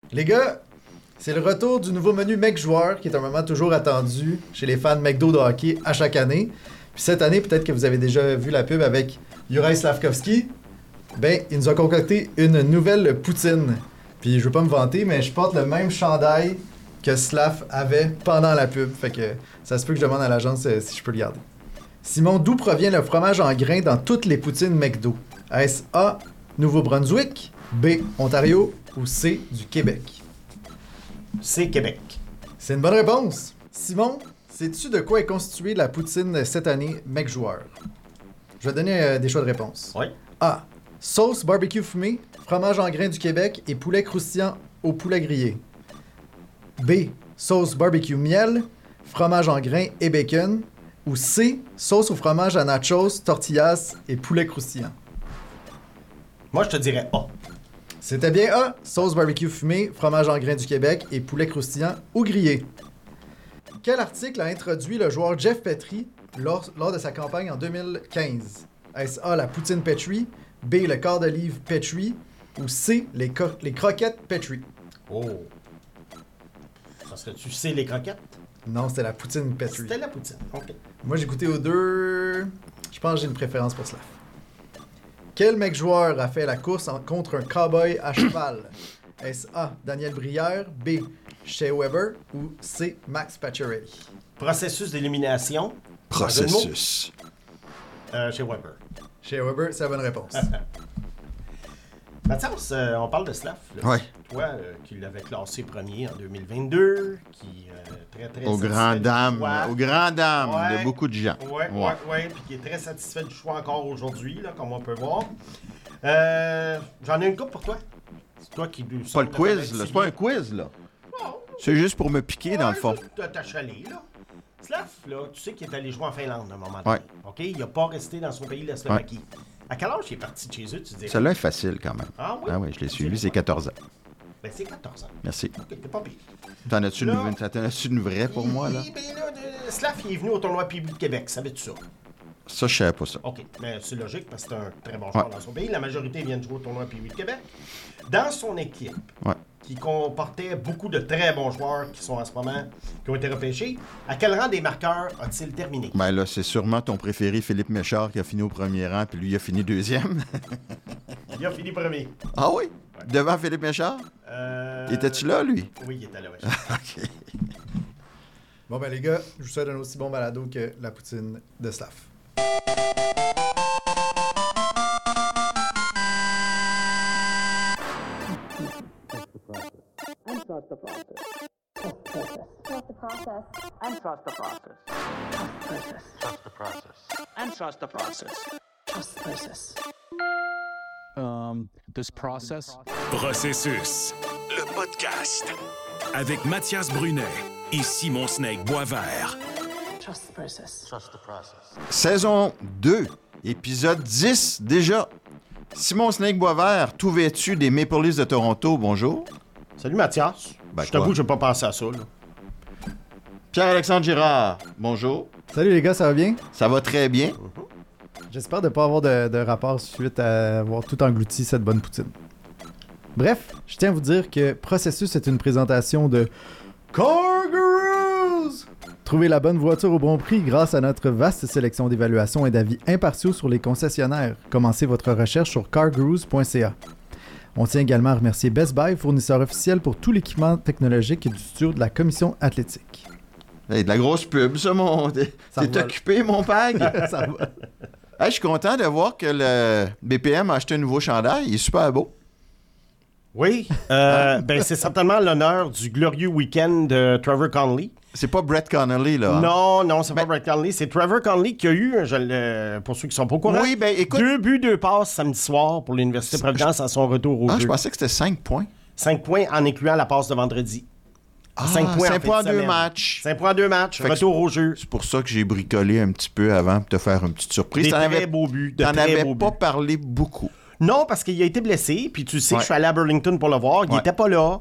Les gars, c'est le retour du nouveau menu Mec Joueur, qui est un moment toujours attendu chez les fans McDo de hockey à chaque année. Puis cette année, peut-être que vous avez déjà vu la pub avec Juraj Slafkovský. Ben, il nous a concocté une nouvelle poutine. Puis je veux pas me vanter, mais je porte le même chandail que Slav avait pendant la pub. Fait que ça se peut que je demande à l'agence si je peux le garder. Simon, d'où provient le fromage en grains dans toutes les poutines McDo? Est-ce A, Nouveau-Brunswick, B, Ontario ou C, du Québec? C'est Québec. C'est une bonne réponse. Simon, sais-tu de quoi est constituée la poutine cette année McJoueur? Je vais donner des choix de réponse. Oui. A, sauce barbecue fumée, fromage en grains du Québec et poulet croustillant au poulet grillé. B, sauce barbecue miel, fromage en grains et bacon. Ou C, sauce au fromage à nachos, tortillas et poulet croustillant. Moi, je te dirais A. C'était bien A, sauce barbecue fumée, fromage en grains du Québec et poulet croustillant ou grillé. Quel article a introduit le joueur Jeff Petrie lors de sa campagne en 2015? Est-ce A, la poutine Petrie, B, le quart de livre Petrie ou C, les croquettes Petrie? Oh. Ça serait-tu C, les croquettes? Non, c'était la poutine Petrie. C'était la poutine, OK. Moi, j'ai goûté aux deux. Je pense que j'ai une préférence pour cela. Quel mec joueur a fait la course contre un cowboy à cheval? Est-ce A, Daniel Brière, B, Shea Weber ou C, Max Pacioretty? Processus d'élimination. Processus. Chez Weber. Shea Weber, c'est la bonne réponse. Mathias, on parle de Slav. Oui. Toi, qui l'avais classé premier en 2022, qui très Aux satisfait grandes du dames, choix. aux grandes dames Ouais. de beaucoup de gens. Oui, puis qui est très satisfait du choix encore aujourd'hui, là, comme on peut voir. J'en ai une coupe pour toi. C'est toi qui... C'est pas le quiz, là. C'est pas un quiz, là. C'est juste pour me piquer, dans le fond. T'as chalé, là. Slav, là, tu sais qu'il est allé jouer en Finlande à un moment Ouais. donné. OK? Il n'a pas resté dans son pays de la Slovaquie. À quel âge il est parti de chez eux, tu dis? Celle-là est facile, quand même. Ah oui? Ah oui, je l'ai suivi, c'est 14 ans. Ben, c'est 14 ans. Merci. OK, t'es pas pire. T'en as-tu Là- une vraie pour moi, là? Ben là, Slav, il est venu au tournoi PB de Québec. Savais-tu ça? Ça, je savais pas ça. OK, mais c'est logique parce que c'est un très bon joueur dans son pays. La majorité vient de jouer au tournoi PB de Québec. Dans son équipe, Ouais. qui comportait beaucoup de très bons joueurs qui sont en ce moment, qui ont été repêchés, à quel rang des marqueurs a-t-il terminé? Ben là, c'est sûrement ton préféré, Philippe Méchard, qui a fini au premier rang, puis lui, il a fini deuxième. Il a fini premier. Ah oui? Devant Philippe Méchard? Étais-tu là, lui? Oui, il était là, oui. OK. Bon ben les gars, je vous souhaite un aussi bon balado que la poutine de Slav. Trust the process. Trust the process. And trust the process. Trust the process. And trust the process. Trust the process. This process. Processus, le podcast. Avec Mathias Brunet et Simon Snake Boisvert. Trust the process. Trust the process. Saison 2, épisode 10 déjà. Simon Snake Boisvert, tout vêtu des Maple Leafs de Toronto, bonjour. Salut Mathias. Ben, je t'avoue quoi? que je n'ai pas pensé à ça, là. Pierre-Alexandre Girard, bonjour. Salut les gars, ça va bien? Ça va très bien. J'espère ne pas avoir de rapport suite à avoir tout englouti cette bonne poutine. Bref, je tiens à vous dire que Processus est une présentation de CarGurus! Trouvez la bonne voiture au bon prix grâce à notre vaste sélection d'évaluations et d'avis impartiaux sur les concessionnaires. Commencez votre recherche sur cargurus.ca. On tient également à remercier Best Buy, fournisseur officiel pour tout l'équipement technologique et du studio de la commission athlétique. Hey, de la grosse pub, ça, mon... Ça T'es revole. occupé, mon pag? Ça va. Hey, je suis content de voir que le BPM a acheté un nouveau chandail. Il est super beau. Oui, ben c'est certainement l'honneur du glorieux week-end de Trevor Connolly. C'est pas Brett Connolly, là. hein? Non, c'est pas Brett Connolly, c'est Trevor Connolly qui a eu, pour ceux qui sont pas au courant, Oui, ben écoute... 2 buts, 2 passes samedi soir pour l'Université Providence à son retour au Ah, jeu. je pensais que c'était 5 points. 5 points en incluant la passe de vendredi. 5 points en 5 points en fin de 2 semaine. matchs. 5 points en 2 matchs, Fait que retour au jeu. C'est pour ça que j'ai bricolé un petit peu avant pour te faire une petite surprise. Des T'en très avais, beaux buts, de t'en très avais beaux pas buts. parlé beaucoup. Non, parce qu'il a été blessé, puis tu sais, Ouais. je suis allé à Burlington pour le voir, il Ouais. était pas là.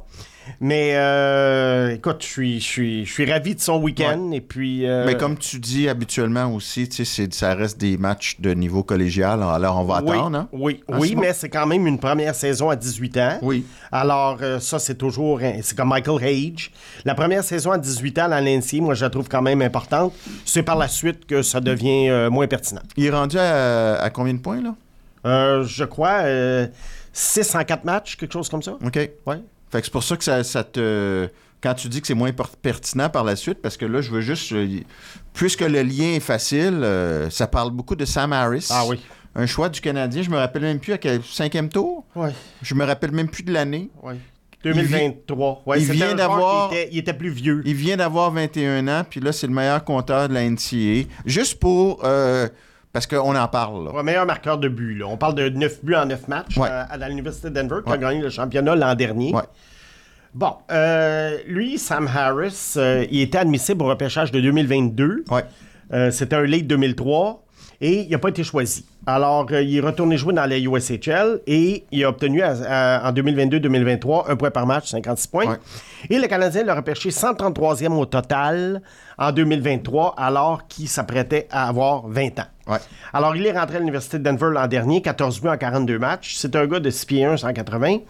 Mais écoute, je suis ravi de son week-end. Et puis, Mais comme tu dis habituellement aussi, tu sais, ça reste des matchs de niveau collégial, alors on va attendre. Hein? Oui, Ah, oui, c'est bon. mais c'est quand même une première saison à 18 ans. Oui. Alors, ça, c'est toujours... C'est comme Michael Hage. La première saison à 18 ans dans l'NCAA, moi, je la trouve quand même importante. C'est par la suite que ça devient moins pertinent. Il est rendu à combien de points, là? Je crois 6 en 4 matchs, quelque chose comme ça. OK. Ouais. Fait que c'est pour ça que ça te... Quand tu dis que c'est moins pertinent par la suite, parce que là, je veux juste... puisque le lien est facile, ça parle beaucoup de Sam Harris. Ah oui. Un choix du Canadien, je me rappelle même plus à quel 5e tour. Oui. Je me rappelle même plus de l'année. Oui. 2023. Ouais, il c'était vient un joueur d'avoir- il était plus vieux. Il vient d'avoir 21 ans, puis là, c'est le meilleur compteur de la NCAA. Juste pour... parce qu'on en parle, là. Ouais, meilleur marqueur de but. Là. On parle de 9 buts en 9 matchs Ouais. à l'Université de Denver, qui a Ouais. gagné le championnat l'an dernier. Ouais. Bon, lui, Sam Harris, il était admissible au repêchage de 2022. Ouais. C'était un late 2003 et il n'a pas été choisi. Alors, il est retourné jouer dans la USHL et il a obtenu en 2022-2023 un point par match, 56 points. Ouais. Et le Canadien l'a repêché 133e au total en 2023 alors qu'il s'apprêtait à avoir 20 ans. Ouais. Alors, il est rentré à l'Université de Denver l'an dernier, 14 buts en 42 matchs. C'est un gars de 6 pieds 1, 180,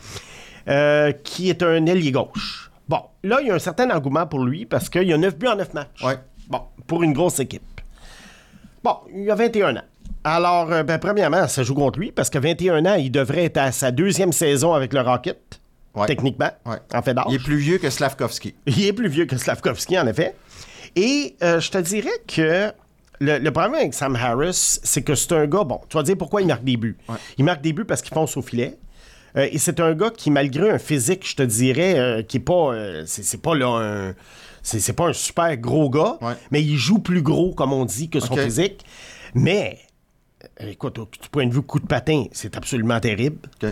qui est un ailier gauche. Bon, là, il y a un certain engouement pour lui parce qu'il y a 9 buts en 9 matchs. Ouais. Bon, pour une grosse équipe. Bon, il a 21 ans. Alors, premièrement, ça joue contre lui parce que 21 ans, il devrait être à sa 2e saison avec le Rocket, Ouais. techniquement, Ouais. en fait d'âge. Il est plus vieux que Slavkovski. Il est plus vieux que Slavkovski, en effet. Et je te dirais que le problème avec Sam Harris, c'est que c'est un gars, bon, tu vas dire pourquoi il marque des buts. Ouais. Il marque des buts parce qu'il fonce au filet. Et c'est un gars qui, malgré un physique, je te dirais, qui est pas... c'est pas là un... C'est pas un super gros gars, Ouais. mais il joue plus gros, comme on dit, que son OK. physique. Mais, écoute, du point de vue coup de patin, c'est absolument terrible. OK.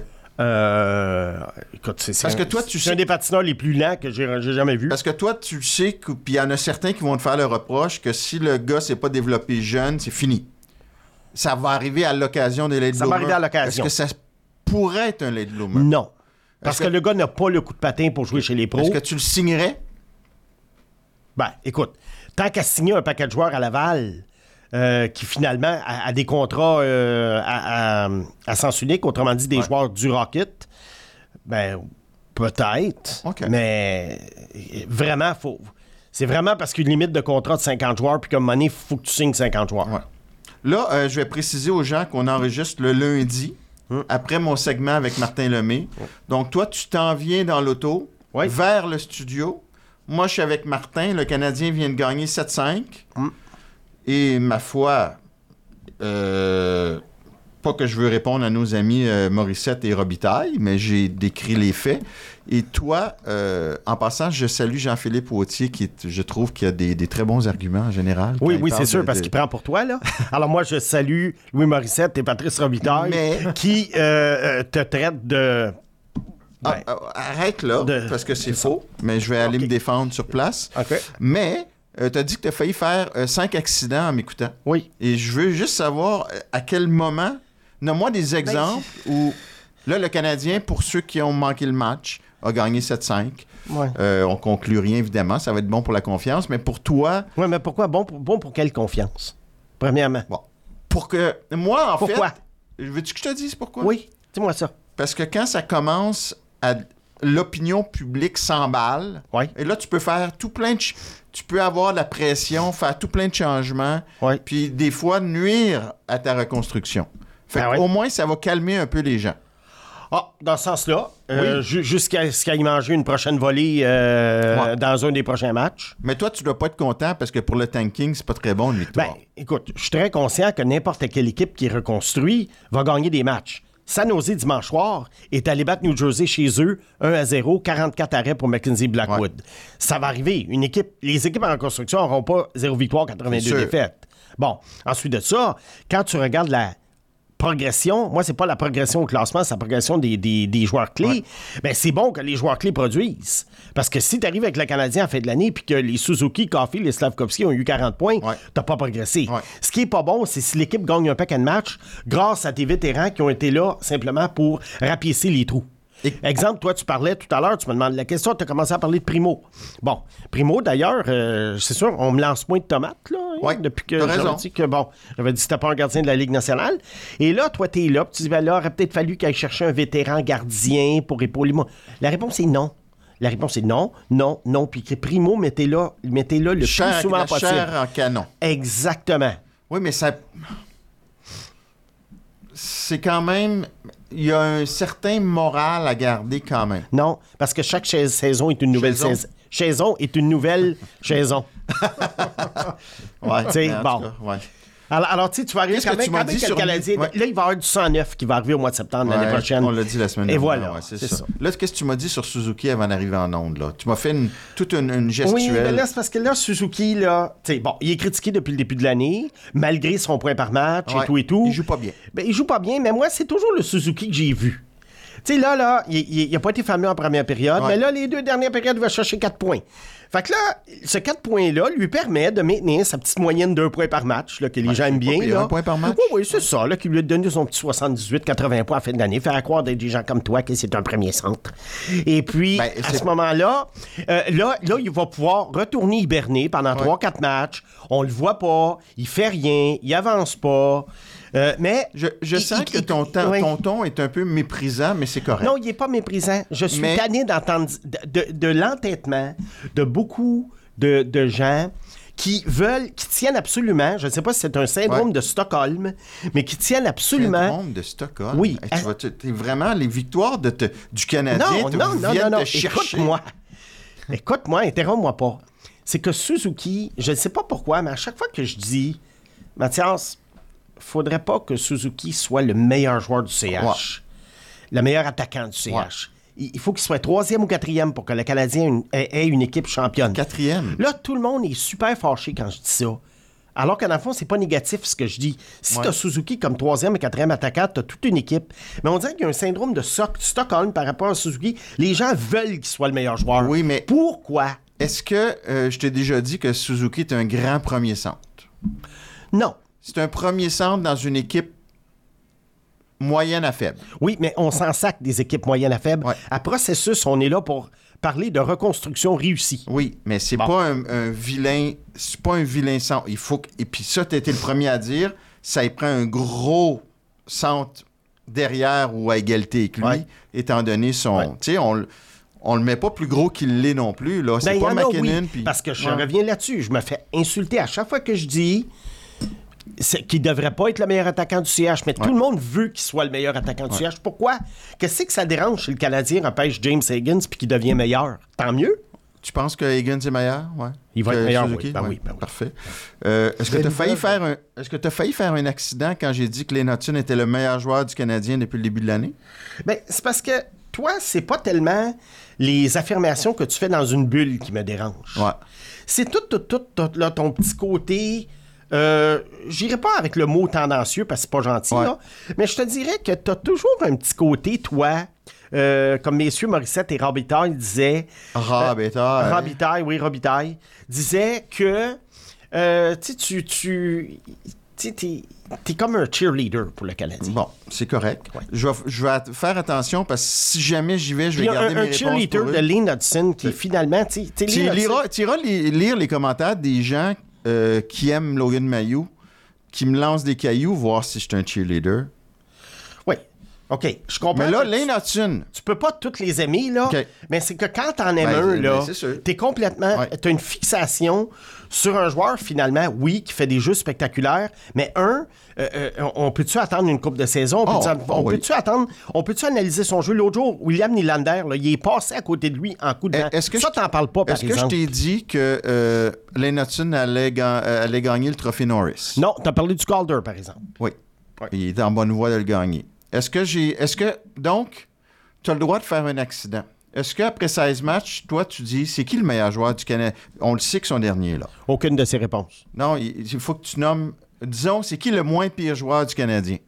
Écoute, c'est Parce que toi, tu c'est sais- un des patineurs les plus lents que j'ai jamais vu. Parce que toi, tu sais que... Puis il y en a certains qui vont te faire le reproche que si le gars s'est pas développé jeune, c'est fini. Ça va arriver à l'occasion des late Ça va bloomers. arriver à l'occasion. Est-ce que ça pourrait être un late bloomer? Non. Parce Est-ce que que- le gars n'a pas le coup de patin pour jouer chez les pros. Est-ce que tu le signerais? Ben, écoute, tant qu'à signer un paquet de joueurs à Laval qui finalement a des contrats à sens unique, autrement dit des joueurs du Rocket, ben, peut-être. OK. Mais vraiment, c'est vraiment parce qu'une limite de contrat de 50 joueurs, puis comme monnaie, il faut que tu signes 50 joueurs. Ouais. Là, je vais préciser aux gens qu'on enregistre le lundi, après mon segment avec Martin Lemay. Donc, toi, tu t'en viens dans l'auto, Oui. vers le studio. Moi, je suis avec Martin. Le Canadien vient de gagner 7-5. Et ma foi, pas que je veux répondre à nos amis Morissette et Robitaille, mais j'ai décrit les faits. Et toi, en passant, je salue Jean-Philippe Wautier, je trouve qu'il a des très bons arguments en général. Oui, quand il oui, parle c'est sûr, de- parce qu'il prend pour toi, là. Alors moi, je salue Louis Morissette et Patrice Robitaille Mais- qui te traitent de... Ah, arrête là, De- parce que c'est faux, mais je vais aller Ok. me défendre sur place. OK. Mais, tu as dit que tu as failli faire 5 accidents en m'écoutant. Oui. Et je veux juste savoir à quel moment, nomme-moi des exemples où, là, le Canadien, pour ceux qui ont manqué le match, a gagné 7-5. Ouais. On conclut rien, évidemment, ça va être bon pour la confiance, mais pour toi, Oui, mais pourquoi? Bon pour quelle confiance? Premièrement. bon, pour que, moi, en Pourquoi? fait, veux-tu que je te dise pourquoi? Oui, dis-moi ça. Parce que quand ça commence l'opinion publique s'emballe, Ouais. et là, tu peux faire tout plein de... Tu peux avoir de la pression, faire tout plein de changements, Ouais. puis des fois nuire à ta reconstruction. Fait Ah ouais. au moins, ça va calmer un peu les gens. Ah, dans ce sens-là, Oui. jusqu'à ce qu'il y manger une prochaine volée Ouais. dans un des prochains matchs. Mais toi, tu dois pas être content parce que pour le tanking, c'est pas très bon une victoire. Ben, écoute, je suis très conscient que n'importe quelle équipe qui est reconstruite va gagner des matchs. San Jose, dimanche soir, est allé battre New Jersey chez eux, 1-0, 44 arrêts pour Mackenzie Blackwood. Ouais. Ça va arriver. Les équipes en reconstruction n'auront pas 0 victoire, 82 C'est sûr. défaites. Bon, ensuite de ça, quand tu regardes la progression, moi, c'est pas la progression au classement, c'est la progression des joueurs clés. Ouais. Ben, c'est bon que les joueurs clés produisent. Parce que si tu arrives avec le Canadien en fin de l'année puis que les Suzuki, Coffey, les Slavkovski ont eu 40 points, Ouais. t'as pas progressé. Ouais. Ce qui est pas bon, c'est si l'équipe gagne un paquet de matchs grâce à tes vétérans qui ont été là simplement pour rapiécer les trous. Exemple, toi, tu parlais tout à l'heure, tu me demandes la question, tu as commencé à parler de Primo. Bon, Primo, d'ailleurs, c'est sûr, on me lance moins de tomates, là, Ouais, depuis que t'as raison. j'avais dit que, bon, j'avais dit que c'était pas un gardien de la Ligue nationale. Et là, toi, t'es là, puis tu dis, ben là, il aurait peut-être fallu qu'il aille chercher un vétéran gardien pour épauler moi. La réponse est non. La réponse est non, non, non. Puis que Primo, mettez-le le plus souvent la possible. chair en canon. Exactement. Oui, mais ça... C'est quand même... Il y a un certain moral à garder quand même. Non, parce que chaque saison est une nouvelle Saison. saison. Saison est une nouvelle saison. Ouais, Tu sais, mais en bon. tout cas, ouais. Alors tu sais, tu vas arriver Qu'est-ce quand que même, tu m'as quand même dit que le sur- Canadien. Ouais. Là, il va y avoir du 109 qui va arriver au mois de septembre l'année Ouais, prochaine. on l'a dit la semaine Et dernière. voilà, Ouais, c'est c'est ça. ça. Là, qu'est-ce que tu m'as dit sur Suzuki avant d'arriver en onde, là? Tu m'as fait toute une Oui, gestuelle. mais là, c'est parce que là, Suzuki, là, tu sais, bon, il est critiqué depuis le début de l'année, malgré son point par match Ouais, et tout et tout. il joue pas bien. Ben, il joue pas bien, mais moi, c'est toujours le Suzuki que j'ai vu. Tu sais, là, il a pas été fameux en première période, Ouais. mais là, les 2 dernières périodes, il va chercher 4 points. Fait que là, ce 4 points-là lui permet de maintenir sa petite moyenne d'1 point par match, là, que les gens aiment c'est pas bien. pire, Là. 1 point par match. Oui, c'est ça, là, qui lui a donné son petit 78-80 points à la fin de l'année, faire croire des gens comme toi que c'est un premier centre. Et puis, Ben, à c'est- ce moment-là, là, il va pouvoir retourner hiberner pendant 3-4 matchs. On le voit pas, il fait rien, il avance pas. Mais Je sens que ton ton est un peu méprisant, mais c'est correct. non, il n'est pas méprisant. Je suis Mais- tanné d'entendre de l'entêtement de beaucoup de gens qui tiennent absolument, je ne sais pas si c'est un syndrome Ouais. de Stockholm, mais qui tiennent absolument... Syndrome de Stockholm. Oui. Hey, t'es vraiment les victoires du Canadien viennent te chercher. Écoute-moi, interromps-moi pas. C'est que Suzuki, je ne sais pas pourquoi, mais à chaque fois que je dis, Mathias, faudrait pas que Suzuki soit le meilleur joueur du CH, le meilleur attaquant du CH. Ouais. Il faut qu'il soit 3e ou 4e pour que le Canadien ait une équipe championne. 4e. Là, tout le monde est super fâché quand je dis ça. Alors qu'en fond, c'est pas négatif ce que je dis. Si Ouais. tu as Suzuki comme 3e et 4e attaquant, tu as toute une équipe. Mais on dirait qu'il y a un syndrome de Stockholm par rapport à Suzuki. Les gens veulent qu'il soit le meilleur joueur. Oui, mais- Pourquoi? Est-ce que je t'ai déjà dit que Suzuki est un grand premier centre? Non. C'est un premier centre dans une équipe moyenne à faible. Oui, mais on s'en sac des équipes moyennes à faibles. Ouais. À Processus, on est là pour parler de reconstruction réussie. Oui, mais c'est Bon. pas un vilain. C'est pas un vilain centre. Il faut que, et puis ça, tu été le premier à dire, ça y prend un gros centre derrière ou à égalité avec lui, Ouais. étant donné son. Ouais. Tu sais, on le met pas plus gros qu'il l'est non plus. Là. C'est Ben, pas il y en a, McKinnon. oui, puis- parce que je Ouais. reviens là-dessus. Je me fais insulter à chaque fois que je dis qu'il ne devrait pas être le meilleur attaquant du CH, mais tout le monde veut qu'il soit le meilleur attaquant du CH. Pourquoi? Qu'est-ce que ça dérange chez le Canadien repêche James Higgins puis qu'il devient meilleur? Tant mieux. Tu penses que Higgins est meilleur? Ouais. Il va Que être meilleur, Suzuki? oui. Ben Ouais. oui, ben oui. Parfait. Est-ce que tu as failli faire un accident quand j'ai dit que Lane Hutton était le meilleur joueur du Canadien depuis le début de l'année? Ben, c'est parce que toi, c'est pas tellement les affirmations que tu fais dans une bulle qui me dérangent. Ouais. C'est tout là, ton petit côté. J'irai pas avec le mot tendancieux parce que c'est pas gentil, Ouais. là, mais je te dirais que tu as toujours un petit côté, toi, comme messieurs Morissette et Robitaille disaient. Robitaille. Robitaille disait que tu t'es comme un cheerleader pour le Canadien. Bon, c'est correct. Ouais. Je vais faire attention parce que si jamais j'y vais, je vais Il y a garder mes un réponses cheerleader pour de eux. Lane Hudson qui finalement, tu sais, Tu Lane Hudson- iras lire les commentaires des gens qui aiment Logan Mailloux, qui me lancent des cailloux, voir si je suis un cheerleader. Oui. OK, je comprends. Mais là, que Lane Hudson, tu peux pas toutes les aimer, là. OK. Mais c'est que quand t'en aimes Ben, un, là, c'est sûr. t'es complètement... Ouais. T'as une fixation sur un joueur, finalement, oui, qui fait des jeux spectaculaires, mais on peut-tu attendre une coupe de saison? Oui. On peut-tu analyser son jeu? L'autre jour, William Nylander, là, il est passé à côté de lui en coup de vent. Ça, t'en parles pas, par Est-ce que je exemple. t'ai dit que Lane Hudson allait gagner le trophée Norris? Non, t'as parlé du Calder, par exemple. Oui. Ouais. Il est en bonne voie de le gagner. Donc, tu as le droit de faire un accident. Est-ce qu'après 16 matchs, toi, tu dis, c'est qui le meilleur joueur du Canada? On le sait que son dernier, là. Aucune de ses réponses. Non, il faut que tu nommes... Disons, c'est qui le moins pire joueur du Canadien?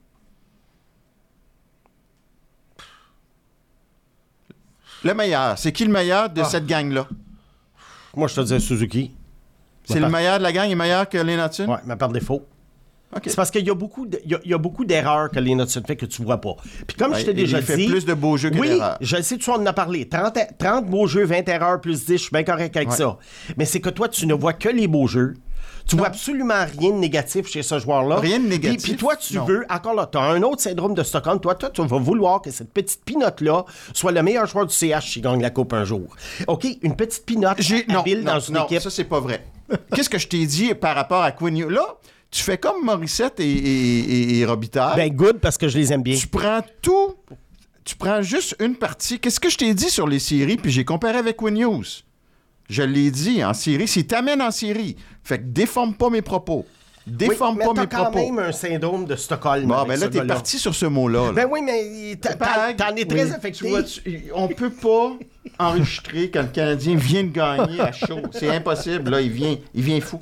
Le meilleur. C'est qui le meilleur de cette gang-là? Moi, je te disais Suzuki. C'est le meilleur de la gang? Il est meilleur que Lane Hudson? Ouais, mais par défaut. OK. C'est parce qu'il y a beaucoup il y a beaucoup d'erreurs que Lane Hutson fait que tu vois pas. Puis comme je t'ai déjà il dit... fait plus de beaux jeux que oui, d'erreurs. je sais, tu en as parlé. 30 beaux jeux, 20 erreurs plus 10, je suis bien correct avec ça. Mais c'est que toi, tu ne vois que les beaux jeux. Tu vois absolument rien de négatif chez ce joueur-là. Rien de négatif, Puis toi, tu non. veux, encore là, tu as un autre syndrome de Stockholm. Toi, tu vas vouloir que cette petite pinotte-là soit le meilleur joueur du CH s'il gagne la Coupe un jour. OK, une petite pinotte habile dans une équipe. Ça, c'est pas vrai. Qu'est-ce que je t'ai dit par rapport à Quinn Hughes? Là, tu fais comme Morissette et Robitaille. Ben, good, parce que je les aime bien. Tu prends tout, tu prends juste une partie. Qu'est-ce que je t'ai dit sur les séries, puis j'ai comparé avec Quinn Hughes. Je l'ai dit, en série, s'il t'amène en série, fait que déforme pas mes propos. Déforme pas mes propos. Mais t'as quand même un syndrome de Stockholm. Bon, avec ben ce là, t'es gars-là. parti sur ce mot-là. là. Ben oui, mais t'en es très affecté. Tu vois, on peut pas enregistrer quand le Canadien vient de gagner à chaud. C'est impossible. Là, il vient fou.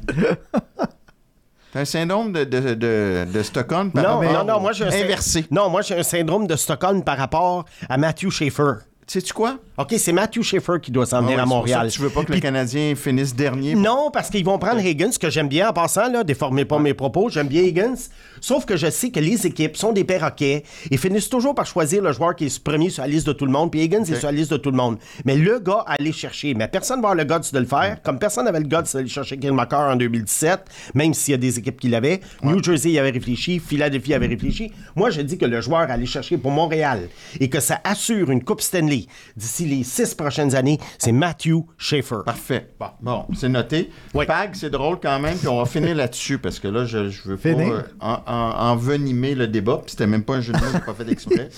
T'as un syndrome de Stockholm par rapport moi j'ai un inversé. Non, moi j'ai un syndrome de Stockholm par rapport à Matthew Schaefer. Sais-tu quoi? OK, c'est Matthew Schaefer qui doit s'en venir Ah à ouais, c'est pour Montréal. ça que tu veux pas que le Canadien finisse dernier. Non, parce qu'ils vont prendre Higgins, que j'aime bien en passant, là, déformez pas mes propos, j'aime bien Higgins. Sauf que je sais que les équipes sont des perroquets et finissent toujours par choisir le joueur qui est premier sur la liste de tout le monde, puis Higgins est sur la liste de tout le monde. Mais le gars à aller chercher, mais personne va avoir le guts de le faire, comme personne n'avait le guts d'aller chercher Killmaker en 2017, même s'il y a des équipes qui l'avaient. New Jersey y avait réfléchi, Philadelphie avait réfléchi. Moi, je dis que le joueur à aller chercher pour Montréal et que ça assure une Coupe Stanley d'ici les 6 prochaines années, c'est Matthew Schaefer. Parfait. Bon, c'est noté. Oui. Pag, c'est drôle quand même, puis on va finir là-dessus, parce que là, je veux Finir. pas envenimer le débat, puis c'était même pas un jeu de mots, j'ai pas fait exprès.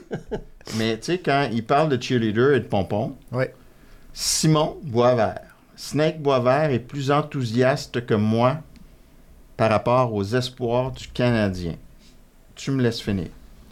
Mais tu sais, quand il parle de cheerleader et de pompon, Ouais. Simon Boisvert, Snake Boisvert est plus enthousiaste que moi par rapport aux espoirs du Canadien. Tu me laisses finir.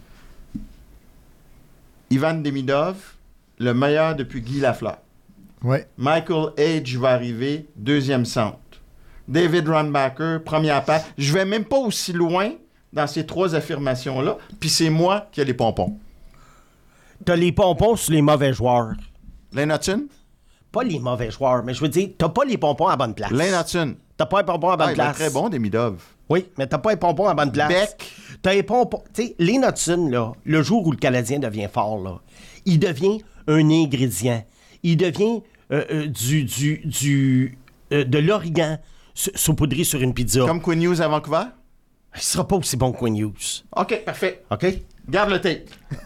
Ivan Demidov, le meilleur depuis Guy Lafleur. Ouais. Michael Age va arriver, deuxième centre. David Runbacker, première passe. Je vais même pas aussi loin dans ces trois affirmations-là, puis c'est moi qui ai les pompons. T'as les pompons sur les mauvais joueurs. Lane Hutson? Pas les mauvais joueurs, mais je veux dire, t'as pas les pompons à bonne place. Lane Hutson. T'as pas les pompons à bonne Ah, il va place. être très bon, Demidov. Oui, mais t'as pas les pompons à bonne place. Beck. T'as les pompons. Tu sais, Lane Hutson, là, le jour où le Canadien devient fort, là, il devient un ingrédient. Il devient de l'origan saupoudré sur une pizza. Comme Quinn Hughes à Vancouver? Il sera pas aussi bon que Quinn Hughes. OK, parfait. OK? Garde le tape.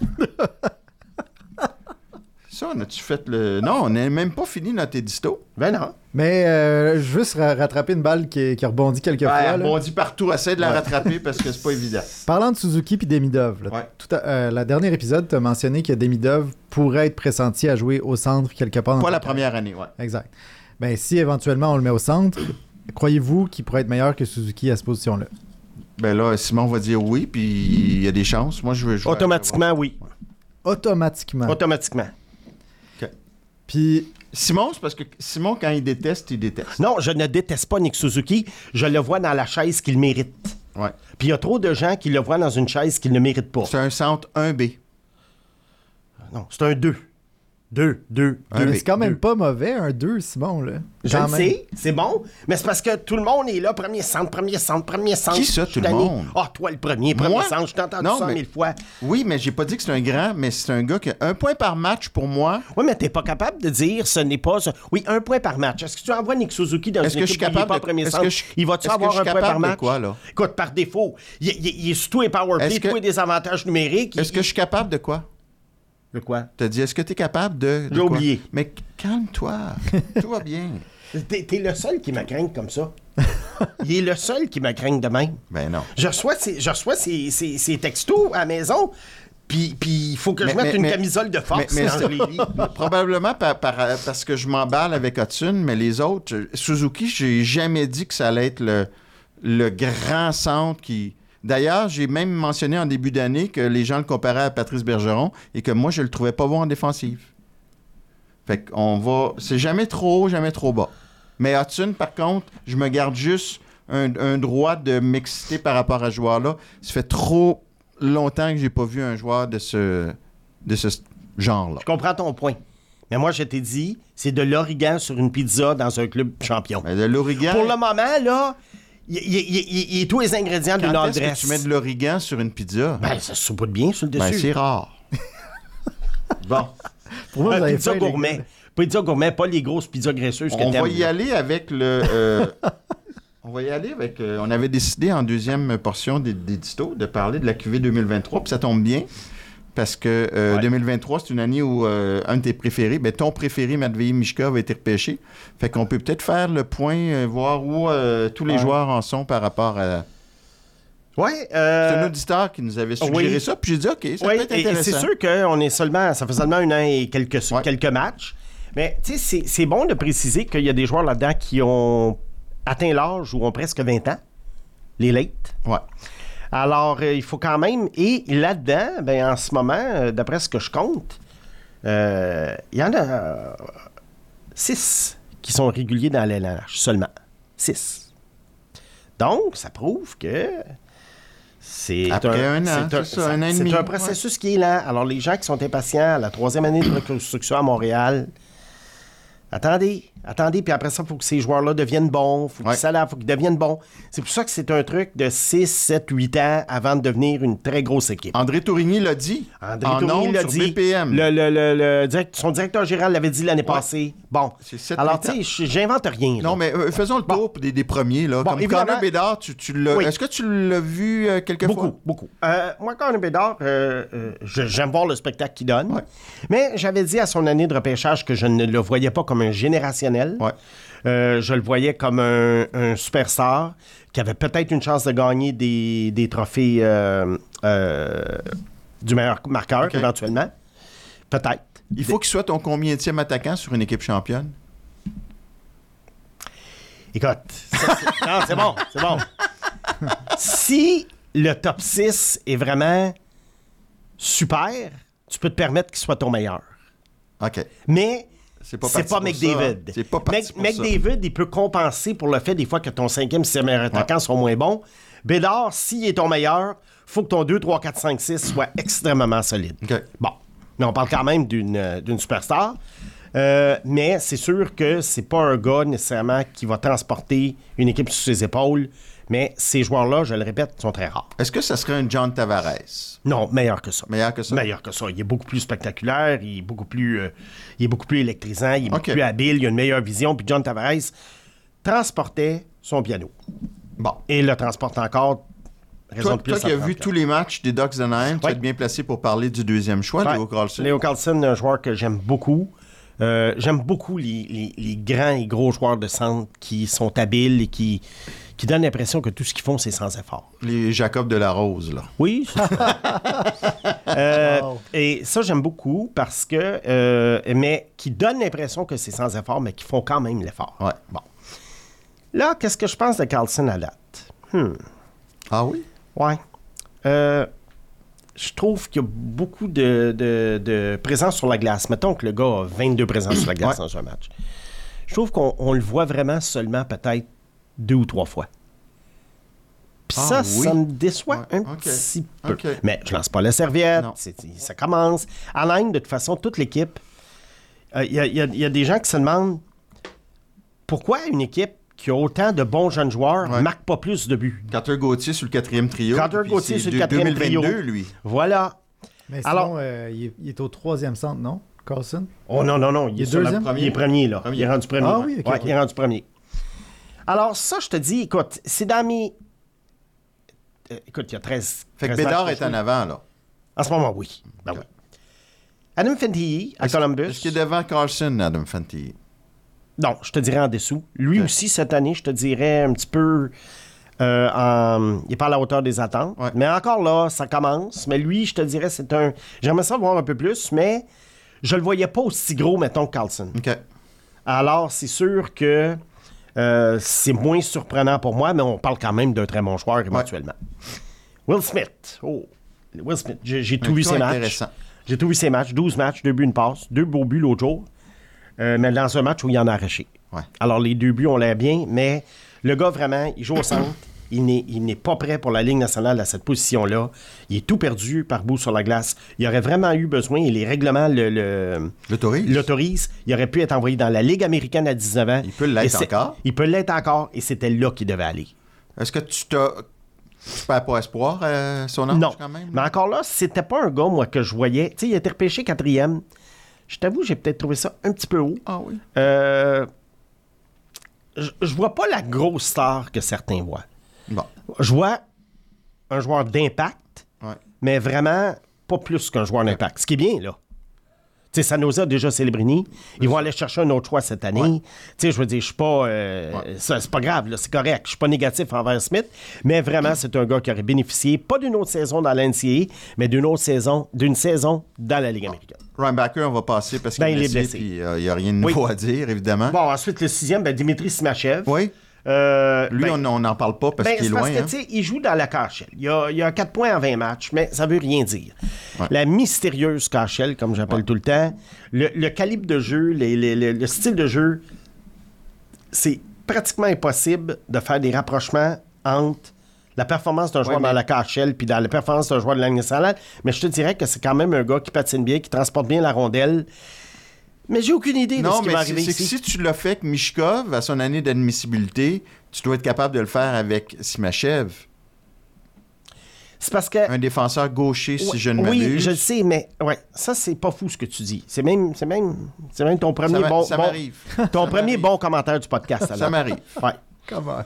Ça, on a-tu fait le... Non, on n'a même pas fini notre édito. Ben non. Mais je veux juste rattraper une balle qui rebondit quelques fois. Ouais, là. on dit partout, essaie de la rattraper parce que c'est pas évident. Parlant de Suzuki puis Demidov, là, Ouais. la dernière épisode, tu as mentionné que Demidov pourrait être pressenti à jouer au centre quelque part. dans Pas ta la carrière. première année, ouais. Exact. Ben, si éventuellement on le met au centre, croyez-vous qu'il pourrait être meilleur que Suzuki à cette position-là? Ben là, Simon va dire oui, puis il y a des chances. Moi, je veux jouer. Automatiquement, oui. Automatiquement. Automatiquement. Puis, Simon, c'est parce que Simon, quand il déteste, il déteste. Non, je ne déteste pas Nick Suzuki. Je le vois dans la chaise qu'il mérite. Ouais. Puis il y a trop de gens qui le voient dans une chaise qu'il ne mérite pas. C'est un centre 1B. Non, c'est un 2. 2. mais c'est quand même pas mauvais, un 2, Simon, là. Je Quand le même. sais, c'est bon, mais c'est parce que tout le monde est là, premier centre. Qui ça, toute tout le l'année. monde? Ah, toi, le premier Moi? centre, je t'ai entendu Non, 100 mais- 000 fois. Oui, mais j'ai pas dit que c'est un grand, mais c'est un gars qui a 1 point par match pour moi. Oui, mais t'es pas capable de dire ce n'est pas... Oui, 1 point par match. Est-ce que tu envoies Nick Suzuki dans Est-ce une que je équipe suis qui n'est capable pas de- premier est-ce centre? que je- Il va-tu est-ce que avoir je suis un point par capable de match? quoi, là? Écoute, par défaut, il est sous tous les power play, Est-ce que- tous les désavantages numériques. Est-ce que je suis capable de quoi? De quoi? T'as dit, est-ce que t'es capable de J'ai quoi? oublié. Mais calme-toi. Tout va bien. T'es le seul qui me craigne comme ça. Il est le seul qui me craigne de même. Ben non. Je reçois ces textos à la maison, puis il faut que je mette une camisole de force mais quand je les lis. probablement parce que je m'emballe avec Hudson, mais les autres, Suzuki, j'ai jamais dit que ça allait être le grand centre qui... D'ailleurs, j'ai même mentionné en début d'année que les gens le comparaient à Patrice Bergeron et que moi, je le trouvais pas bon en défensive. Fait qu'on va... C'est jamais trop haut, jamais trop bas. Mais Hudson, par contre, je me garde juste un droit de m'exciter par rapport à ce joueur-là. Ça fait trop longtemps que j'ai pas vu un joueur de ce genre-là. Je comprends ton point. Mais moi, je t'ai dit, c'est de l'origan sur une pizza dans un club champion. Mais de l'Origan... Pour le moment, là, il est tous les ingrédients d'une Quand all est-ce que dress. tu mets de l'origan sur une pizza? Ben, ça se saupoudre bien sur le dessus. Ben, c'est rare. Bon. Pour moi, vous avez Pizza faim, les gourmet. gars. Pizza gourmet, pas les grosses pizzas graisseuses que On t'aimes. va y aller avec le... on va y aller avec... on avait décidé en deuxième portion des distos de parler de la QV 2023, puis ça tombe bien, parce que 2023, c'est une année où un de tes préférés, ben, ton préféré, Matvei Michkov, a été repêché. Fait qu'on peut peut-être faire le point, voir où tous les joueurs en sont par rapport à... Oui. C'est un auditeur qui nous avait suggéré ça, puis j'ai dit, OK, ça peut être et intéressant. c'est sûr qu'on est seulement... Ça fait seulement 1 an et quelques matchs. Mais, tu sais, c'est bon de préciser qu'il y a des joueurs là-dedans qui ont atteint l'âge ou ont presque 20 ans. Les late. Ouais. Alors, il faut quand même... Et là-dedans, ben, en ce moment, d'après ce que je compte, il y en a 6 qui sont réguliers dans l'LNH, seulement. 6. Donc, ça prouve que c'est Après un an, c'est ça, un an et demi. C'est un processus qui est lent. Alors, les gens qui sont impatients à la 3e année de reconstruction à Montréal, attendez, puis après ça, il faut que ces joueurs-là deviennent bons, il faut qu'ils deviennent bons. C'est pour ça que c'est un truc de 6, 7, 8 ans avant de devenir une très grosse équipe. André Tourigny l'a dit. André Tourigny l'a sur dit. BPM. Son directeur général l'avait dit l'année passée. Bon. C'est 7, Alors, 8 ans. tu sais, j'invente rien. là. Non, mais faisons le tour des premiers. Là. Bon, Comme évidemment- Connor Bedard, tu l'as... Oui. Est-ce que tu l'as vu quelques fois? Beaucoup. Moi, Connor Bedard, j'aime voir le spectacle qu'il donne. Ouais. Mais j'avais dit à son année de repêchage que je ne le voyais pas comme un générationnel. Ouais. Je le voyais comme un superstar qui avait peut-être une chance de gagner des trophées du meilleur marqueur, OK. éventuellement. Peut-être. Il faut qu'il soit ton combienième attaquant sur une équipe championne? Écoute, non, c'est bon. Si le top 6 est vraiment super, tu peux te permettre qu'il soit ton meilleur. OK. Mais C'est pas c'est parti pas pour McDavid. ça. C'est pas parti pour ça. McDavid, il peut compenser pour le fait des fois que ton 5e, 6e meilleur attaquant sont moins bons. Bédard, s'il est ton meilleur, faut que ton 2, 3, 4, 5, 6 soit extrêmement solide. OK. Bon. Mais on parle quand même d'une superstar. Mais c'est sûr que c'est pas un gars nécessairement qui va transporter une équipe sur ses épaules. Mais ces joueurs-là, je le répète, sont très rares. Est-ce que ça serait un John Tavares? Non, meilleur que ça. Meilleur que ça? Meilleur que ça. Il est beaucoup plus spectaculaire, il est beaucoup plus électrisant, il est beaucoup OK. plus habile, il a une meilleure vision. Puis John Tavares transportait son piano. Bon. Et le transporte encore. Raison Toi de plus qui as à vu 34. tous les matchs des Ducks d'Anaheim, tu Ouais. es bien placé pour parler du deuxième choix, Ouais. Leo Carlson. Leo Carlson, un joueur que j'aime beaucoup. J'aime beaucoup les grands et gros joueurs de centre qui sont habiles et qui donnent l'impression que tout ce qu'ils font, c'est sans effort. Les Jacob de la Rose, là. Oui. Wow. Et ça, j'aime beaucoup parce que... mais qui donnent l'impression que c'est sans effort, mais qui font quand même l'effort. Ouais. Bon. Là, qu'est-ce que je pense de Carlson à date? Ah oui? Ouais. Je trouve qu'il y a beaucoup de présence sur la glace. Mettons que le gars a 22 présences sur la glace dans un match. Je trouve qu'on le voit vraiment seulement peut-être 2 ou 3 fois. Puis Ah, oui? ça me déçoit Ouais, un ok. petit peu. Ok. Mais je lance pas la serviette. Non. Ça commence. Alain, de toute façon, toute l'équipe, il y a des gens qui se demandent pourquoi une équipe qui a autant de bons jeunes joueurs Ouais. marque pas plus de buts. Carter Gauthier sur le 4e trio. Carter puis Gauthier c'est sur le 4e 2022, trio. lui. Voilà. Mais sinon, Alors- il est au 3e centre, non, Carlson? Oh non. Il est sur la- deuxième? Il est premier, là. Premier. Il est rendu premier. Ah ouais. oui, ok, Ouais, ok. il est rendu premier. Alors, ça, je te dis, écoute, c'est dans mes... écoute, il y a 13... Fait que 13 Bédard matchs est en avant, là. En ce moment, oui. Ben Ok. oui. Adam Fantilli, à Columbus... Est-ce qu'il est devant Carlson, Adam Fantilli? Non, je te dirais en dessous. Lui Ok. aussi, cette année, je te dirais un petit peu... il n'est pas à la hauteur des attentes. Ouais. Mais encore là, ça commence. Mais lui, je te dirais, c'est un... J'aimerais ça voir un peu plus, mais je le voyais pas aussi gros, mettons, que Carlson. OK. Alors, c'est sûr que c'est moins surprenant pour moi, mais on parle quand même d'un très bon joueur éventuellement. Will Smith. Oh, Will Smith. J'ai tout vu choix ses matchs. intéressant. J'ai tout vu ses matchs. 12 matchs, 2 buts, une passe. 2 beaux buts l'autre jour. Mais dans un match où il en a arraché. Ouais. Alors, les 2 buts ont l'air bien, mais le gars, vraiment, il joue au centre. Il n'est pas prêt pour la Ligue nationale à cette position-là. Il est tout perdu par bout sur la glace. Il aurait vraiment eu besoin, et les règlements l'autorisent. Il aurait pu être envoyé dans la Ligue américaine à 19 ans. Il peut l'être Et c'est- encore. Il peut l'être encore, et c'était là qu'il devait aller. Est-ce que tu perds pas espoir à son âge Non. quand même? Mais encore là, c'était pas un gars, moi, que je voyais. Tu sais, il a été repêché 4e. Je t'avoue, j'ai peut-être trouvé ça un petit peu haut. Ah oui? Je vois pas la grosse star que certains voient. Bon. Je vois un joueur d'impact, Ouais. mais vraiment pas plus qu'un joueur d'impact. Ce qui est bien, là. Tu sais, San Jose a déjà Celebrini. Ils vont aller chercher un autre choix cette année. Ouais. Tu sais, je veux dire, je suis pas... c'est pas grave, là, c'est correct. Je suis pas négatif envers Smith, mais vraiment, c'est un gars qui aurait bénéficié, pas d'une autre saison dans la NCAA, mais d'une saison dans la Ligue américaine. Ryan Backer, on va passer parce qu'il Ben, il est blessé, blessé. puis il n'y a rien de nouveau à dire, évidemment. Bon, ensuite, le 6e, Dimitri Simachev. Oui. Lui, Ben, on n'en parle pas parce qu'il est parce loin. que, Hein? tu sais, il joue dans la KHL. Il y a 4 points en 20 matchs, mais ça veut rien dire. Ouais. La mystérieuse KHL, comme j'appelle tout le temps, le calibre de jeu, le style de jeu, c'est pratiquement impossible de faire des rapprochements entre la performance d'un joueur mais- dans la KHL puis dans la performance d'un joueur de la Ligue nationale. Mais je te dirais que c'est quand même un gars qui patine bien, qui transporte bien la rondelle. Mais j'ai aucune idée de ce Non, qui mais va c'est arriver que ici. si tu l'as fait avec Mishkov à son année d'admissibilité, tu dois être capable de le faire avec Simachev, C'est parce que... un défenseur gaucher, si je ne Oui, m'abuse. je le sais, mais ouais, ça, c'est pas fou ce que tu dis. C'est même ton premier Ça m'arrive. ton Ça premier m'arrive. bon commentaire du podcast. Ça alors. m'arrive. Ouais. Comment?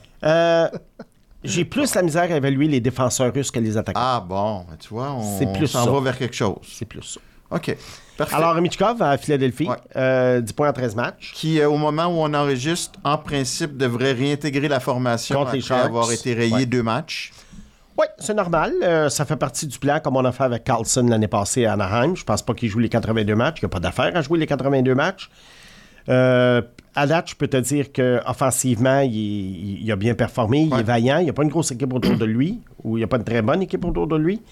J'ai plus la misère à évaluer les défenseurs russes que les attaquants. Ah bon, ben, tu vois, C'est plus s'en ça. va vers quelque chose. C'est plus ça. OK, parfait. Alors, Michkov à Philadelphie, Ouais. 10 points en 13 matchs. Qui, au moment où on enregistre, en principe, devrait réintégrer la formation Contre les après Sharks. avoir été rayé Ouais. 2 matchs. Oui, c'est normal. Ça fait partie du plan comme on a fait avec Carlson l'année passée à Anaheim. Je pense pas qu'il joue les 82 matchs. Il n'y a pas d'affaire à jouer les 82 matchs. À date, je peux te dire qu'offensivement, il a bien performé. Il Ouais. est vaillant. Il n'y a pas une grosse équipe autour de lui. Ou il n'y a pas une très bonne équipe autour de lui.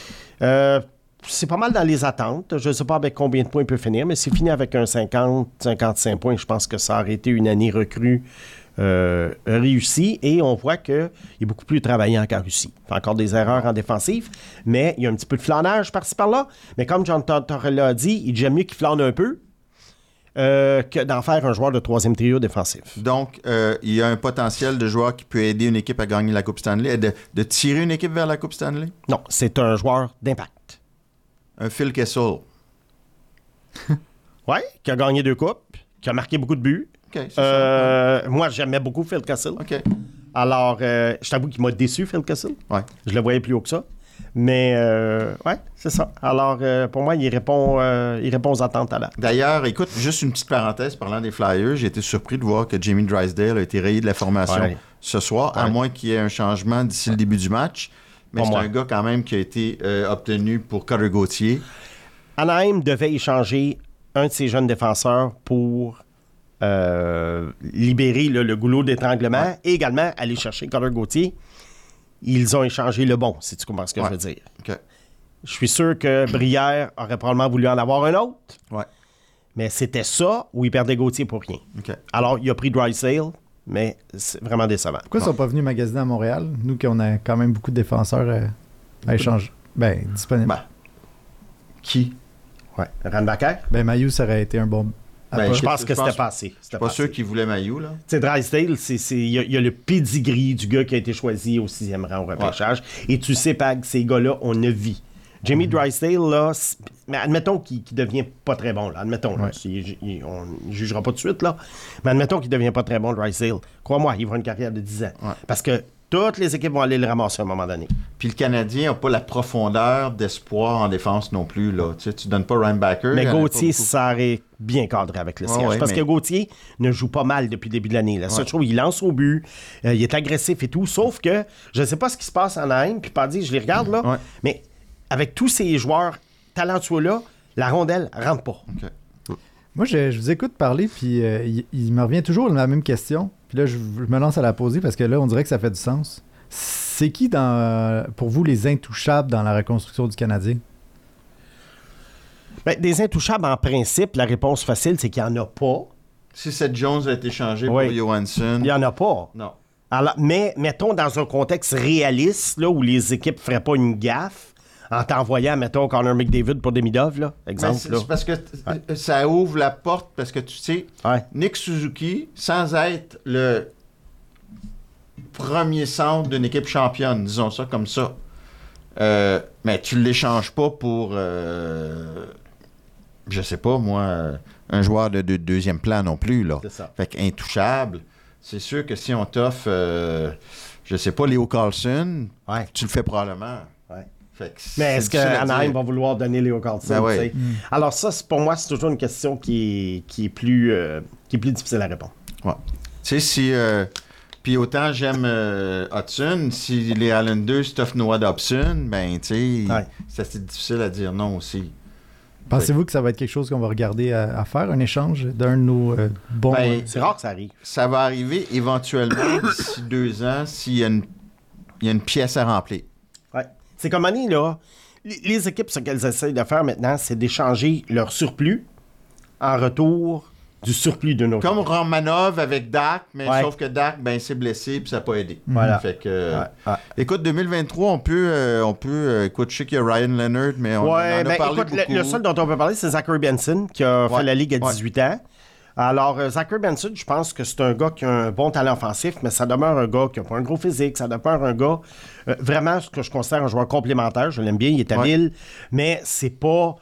C'est pas mal dans les attentes. Je ne sais pas avec combien de points il peut finir, mais s'il finit avec un 50-55 points, je pense que ça aurait été une année recrue réussie. Et on voit qu'il est beaucoup plus travaillant qu'en Russie. Il fait encore des erreurs en défensive, mais il y a un petit peu de flanage par-ci par-là. Mais comme John Tortorella a dit, il est jamais mieux qu'il flâne un peu que d'en faire un joueur de troisième trio défensif. Donc, il y a un potentiel de joueur qui peut aider une équipe à gagner la Coupe Stanley, de tirer une équipe vers la Coupe Stanley. Non, c'est un joueur d'impact. Un Phil Kessel. Oui, qui a gagné 2 coupes, qui a marqué beaucoup de buts. OK, c'est ça. Moi, j'aimais beaucoup Phil Kessel. OK. Alors, je t'avoue qu'il m'a déçu, Phil Kessel. Ouais. Je le voyais plus haut que ça. Mais, ouais, c'est ça. Alors, pour moi, il répond aux attentes à date. D'ailleurs, écoute, juste une petite parenthèse parlant des Flyers, j'ai été surpris de voir que Jamie Drysdale a été rayé de la formation Ouais. ce soir, à Ouais. moins qu'il y ait un changement d'ici le début du match. Mais Pas c'est moi. un gars quand même qui a été obtenu pour Cutter Gauthier. Anaheim devait échanger un de ses jeunes défenseurs pour libérer le goulot d'étranglement et également aller chercher Cutter Gauthier. Ils ont échangé le bon, si tu comprends ce que Ouais. je veux dire. OK. Je suis sûr que Brière aurait probablement voulu en avoir un autre, Ouais. mais c'était ça où il perdait Gauthier pour rien. OK. Alors, il a pris Drysdale, mais c'est vraiment décevant. Pourquoi ils sont pas venus magasiner à Montréal? Nous, qu'on a quand même beaucoup de défenseurs à échanger. Ben, disponibles. Ben, qui? Ouais. Ranbacker? Ben, Mayu, ça aurait été un bon... Ben, approche. Je pense que je pense- c'était passé. Je suis pas sûr qu'il voulait Mailloux, là. Tu sais, Drysdale, il y a le pedigree du gars qui a été choisi au 6e rang au repêchage. Et tu sais, Pag, ces gars-là, on a vu. Jamie Drysdale, là, mais admettons qu'il devient pas très bon, là. Admettons, là. Ouais. On ne jugera pas tout de suite, là. Mais admettons qu'il devient pas très bon, Drysdale. Crois-moi, il va avoir une carrière de 10 ans. Ouais. Parce que toutes les équipes vont aller le ramasser à un moment donné. Puis le Canadien n'a pas la profondeur d'espoir en défense non plus, là. Tu sais, tu donnes pas Ryan Backer. Mais il y en a pas Gauthier, beaucoup. ça aurait bien cadré avec le siège. ouais, parce mais- que Gauthier ne joue pas mal depuis le début de l'année. La seule chose, il lance au but, il est agressif et tout. Sauf que je ne sais pas ce qui se passe en Anaheim. Puis pas dit, je les regarde là. Ouais. Mais avec tous ces joueurs talentueux-là, la rondelle rentre pas. OK. Moi, je vous écoute parler, puis il me revient toujours la même question. Puis là, je me lance à la poser parce que là, on dirait que ça fait du sens. C'est qui, pour vous, les intouchables dans la reconstruction du Canadien? Ben, des intouchables, en principe, la réponse facile, c'est qu'il n'y en a pas. Si Seth Jones a été changé Oui. pour Johansson... Il n'y en a pas. Non. Alors, mais mettons dans un contexte réaliste, là, où les équipes ne feraient pas une gaffe en t'envoyant, mettons, Connor McDavid pour Demidov, là, Mais exemple. c'est là. c'est parce que ça ouvre la porte, parce que tu sais, Ouais. Nick Suzuki, sans être le premier centre d'une équipe championne, disons ça comme ça. Mais tu ne l'échanges pas pour, je sais pas, moi, un joueur de deuxième plan non plus, là. C'est ça. Fait qu'intouchable. C'est sûr que si on t'offre, je sais pas, Léo Carlson, Ouais. tu le fais probablement. Ouais. Fait que Mais c'est est-ce que difficile à Anaheim dire. va vouloir donner Léo Carlson? Ben ouais. tu sais? Alors ça, pour moi, c'est toujours une question qui est plus difficile à répondre. Ouais. Tu sais, si... puis autant j'aime Hudson, si les Islanders t'offrent Noah Dobson, ben, tu sais, Ouais. c'est assez difficile à dire non aussi. Pensez-vous que ça va être quelque chose qu'on va regarder à faire, un échange d'un de nos bons... Ben, C'est rare que ça arrive. Ça va arriver éventuellement d'ici 2 ans s'il y a une pièce à remplir. Ouais. C'est comme année, là. Les équipes, ce qu'elles essayent de faire maintenant, c'est d'échanger leur surplus en retour du surplus de nos Comme Romanov avec Dak, mais Ouais. sauf que Dak, ben, s'est blessé puis ça n'a pas aidé. Voilà. Fait que, Ouais. écoute, 2023, on peut écoute, je sais qu'il y a Ryan Leonard, mais on en Ouais, a ben parlé écoute, beaucoup. le seul dont on peut parler, c'est Zachary Benson, qui a fait Ouais. la Ligue à Ouais. 18 ans. Alors, Zachary Benson, je pense que c'est un gars qui a un bon talent offensif, mais ça demeure un gars qui n'a pas un gros physique, ça demeure un gars vraiment ce que je considère un joueur complémentaire. Je l'aime bien, il est habile, mais c'est pas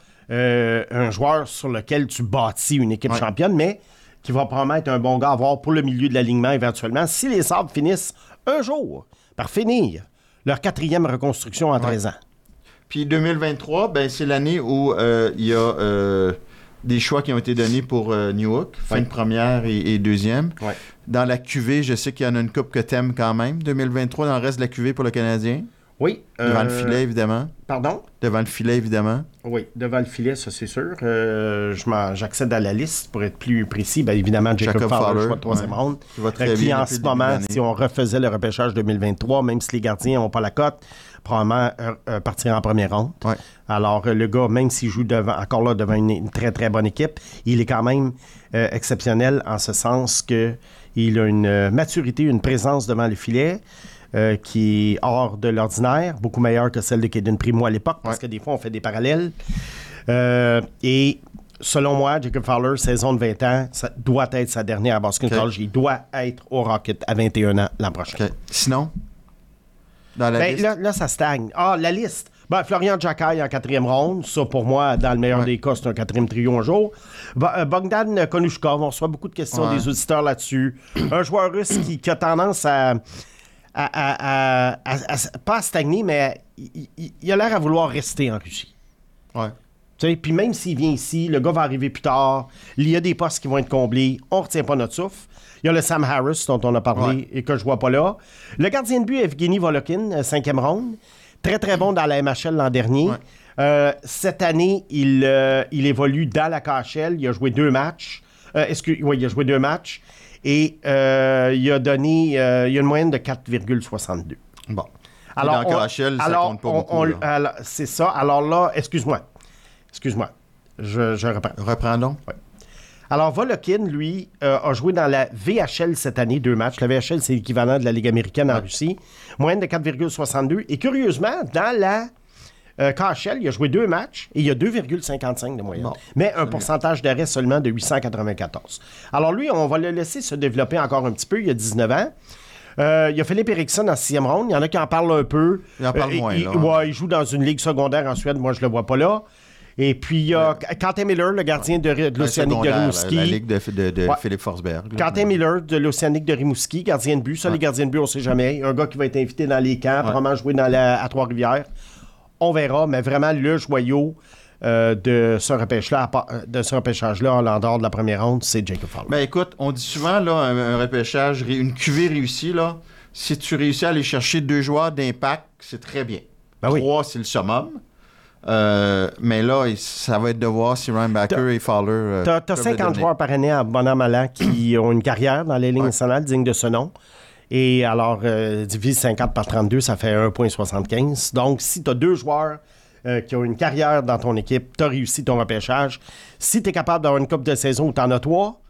un joueur sur lequel tu bâtis une équipe Ouais. championne, mais qui va probablement être un bon gars à avoir pour le milieu de l'alignement éventuellement. Si les Sabres finissent un jour par finir leur 4e reconstruction en 13 ans. Puis 2023, ben, c'est l'année où il y a des choix qui ont été donnés pour New Hook, fin Ouais. de première et deuxième. Ouais. Dans la QV, je sais qu'il y en a une coupe que t'aimes quand même. 2023, dans le reste de la QV pour le Canadien. Oui. Devant le filet, évidemment. Pardon? Devant le filet, évidemment. Oui, devant le filet, ça c'est sûr. J'accède à la liste pour être plus précis. Bien évidemment, Jacob Fowler, choix de 3e ouais. ronde. Qui va très Qui bien en depuis ce le début de moment, l'année. si on refaisait le repêchage 2023, même si les gardiens n'ont pas la cote, probablement partirait en première ronde. Ouais. Alors, le gars, même s'il joue encore là devant une très, très bonne équipe, il est quand même exceptionnel en ce sens qu'il a une maturité, une présence devant le filet. Qui est hors de l'ordinaire, beaucoup meilleure que celle de Kaden Primo à l'époque, parce Ouais. que des fois, on fait des parallèles. Et selon moi, Jacob Fowler, saison de 20 ans, ça doit être sa dernière à Boston OK. College. Il doit être au Rocket à 21 ans l'an prochain. OK. Sinon, dans la Ben, liste. là, ça stagne. Ah, la liste. Ben, Florian Djakai en 4e ronde. Ça, pour moi, dans le meilleur Ouais. des cas, c'est un 4e trio un jour. Bogdan Konushkov, on reçoit beaucoup de questions Ouais. des auditeurs là-dessus. Un joueur russe qui a tendance à pas à stagner, mais il a l'air à vouloir rester en Russie. Ouais. Tu sais, puis même s'il vient ici, le gars va arriver plus tard. Il y a des postes qui vont être comblés. On ne retient pas notre souffle. Il y a le Sam Harris dont on a parlé Ouais. et que je vois pas là. Le gardien de but, Evgeny Volokin, 5e ronde. Très, très bon dans la MHL l'an dernier. Ouais. Cette année, il évolue dans la KHL. Il a joué 2 matchs. Oui, il a joué 2 matchs. Et il a une moyenne de 4,62. Bon. Alors, dans KHL, ça compte pas beaucoup. là. alors, c'est ça. Alors là, excuse-moi. Je reprends. Reprends donc. Alors, Volokin, lui, a joué dans la VHL cette année, 2 matchs. La VHL, c'est l'équivalent de la Ligue américaine en Russie. Moyenne de 4,62. Et curieusement, dans la KHL, il a joué 2 matchs et il a 2,55 de moyenne. Bon, mais un pourcentage d'arrêt seulement de 894. Alors lui, on va le laisser se développer encore un petit peu. Il a 19 ans. Il y a Philippe Eriksson en 6e ronde. Il y en a qui en parlent un peu. Il en parle moins, là. Ouais, il joue dans une ligue secondaire en Suède. Moi, je le vois pas là. Et puis, il y a Quentin Miller, le gardien de l'Océanique de Secondaire, Rimouski. La ligue de Ouais. Philippe Forsberg. là. Quentin Miller de l'Océanique de Rimouski, gardien de but. Ça, les gardiens de but, on sait jamais. Un gars qui va être invité dans les camps, probablement jouer à Trois-Rivières. On verra, mais vraiment, le joyau de ce repêchage-là, en dehors de la première ronde, c'est Jacob Fowler. Ben écoute, on dit souvent, là, un repêchage, une QV réussie, là, si tu réussis à aller chercher 2 joueurs d'impact, c'est très bien. Ben oui. 3, c'est le summum. Mais là, ça va être de voir si Ryan Backer et Fowler. T'as peuvent le 50 donner. joueurs par année à bon an, mal an qui ont une carrière dans les lignes nationales dignes de ce nom. Et alors, divise 50 par 32, ça fait 1,75. Donc, si tu as 2 joueurs qui ont une carrière dans ton équipe, tu as réussi ton repêchage. Si tu es capable d'avoir une coupe de saison où tu en as 3,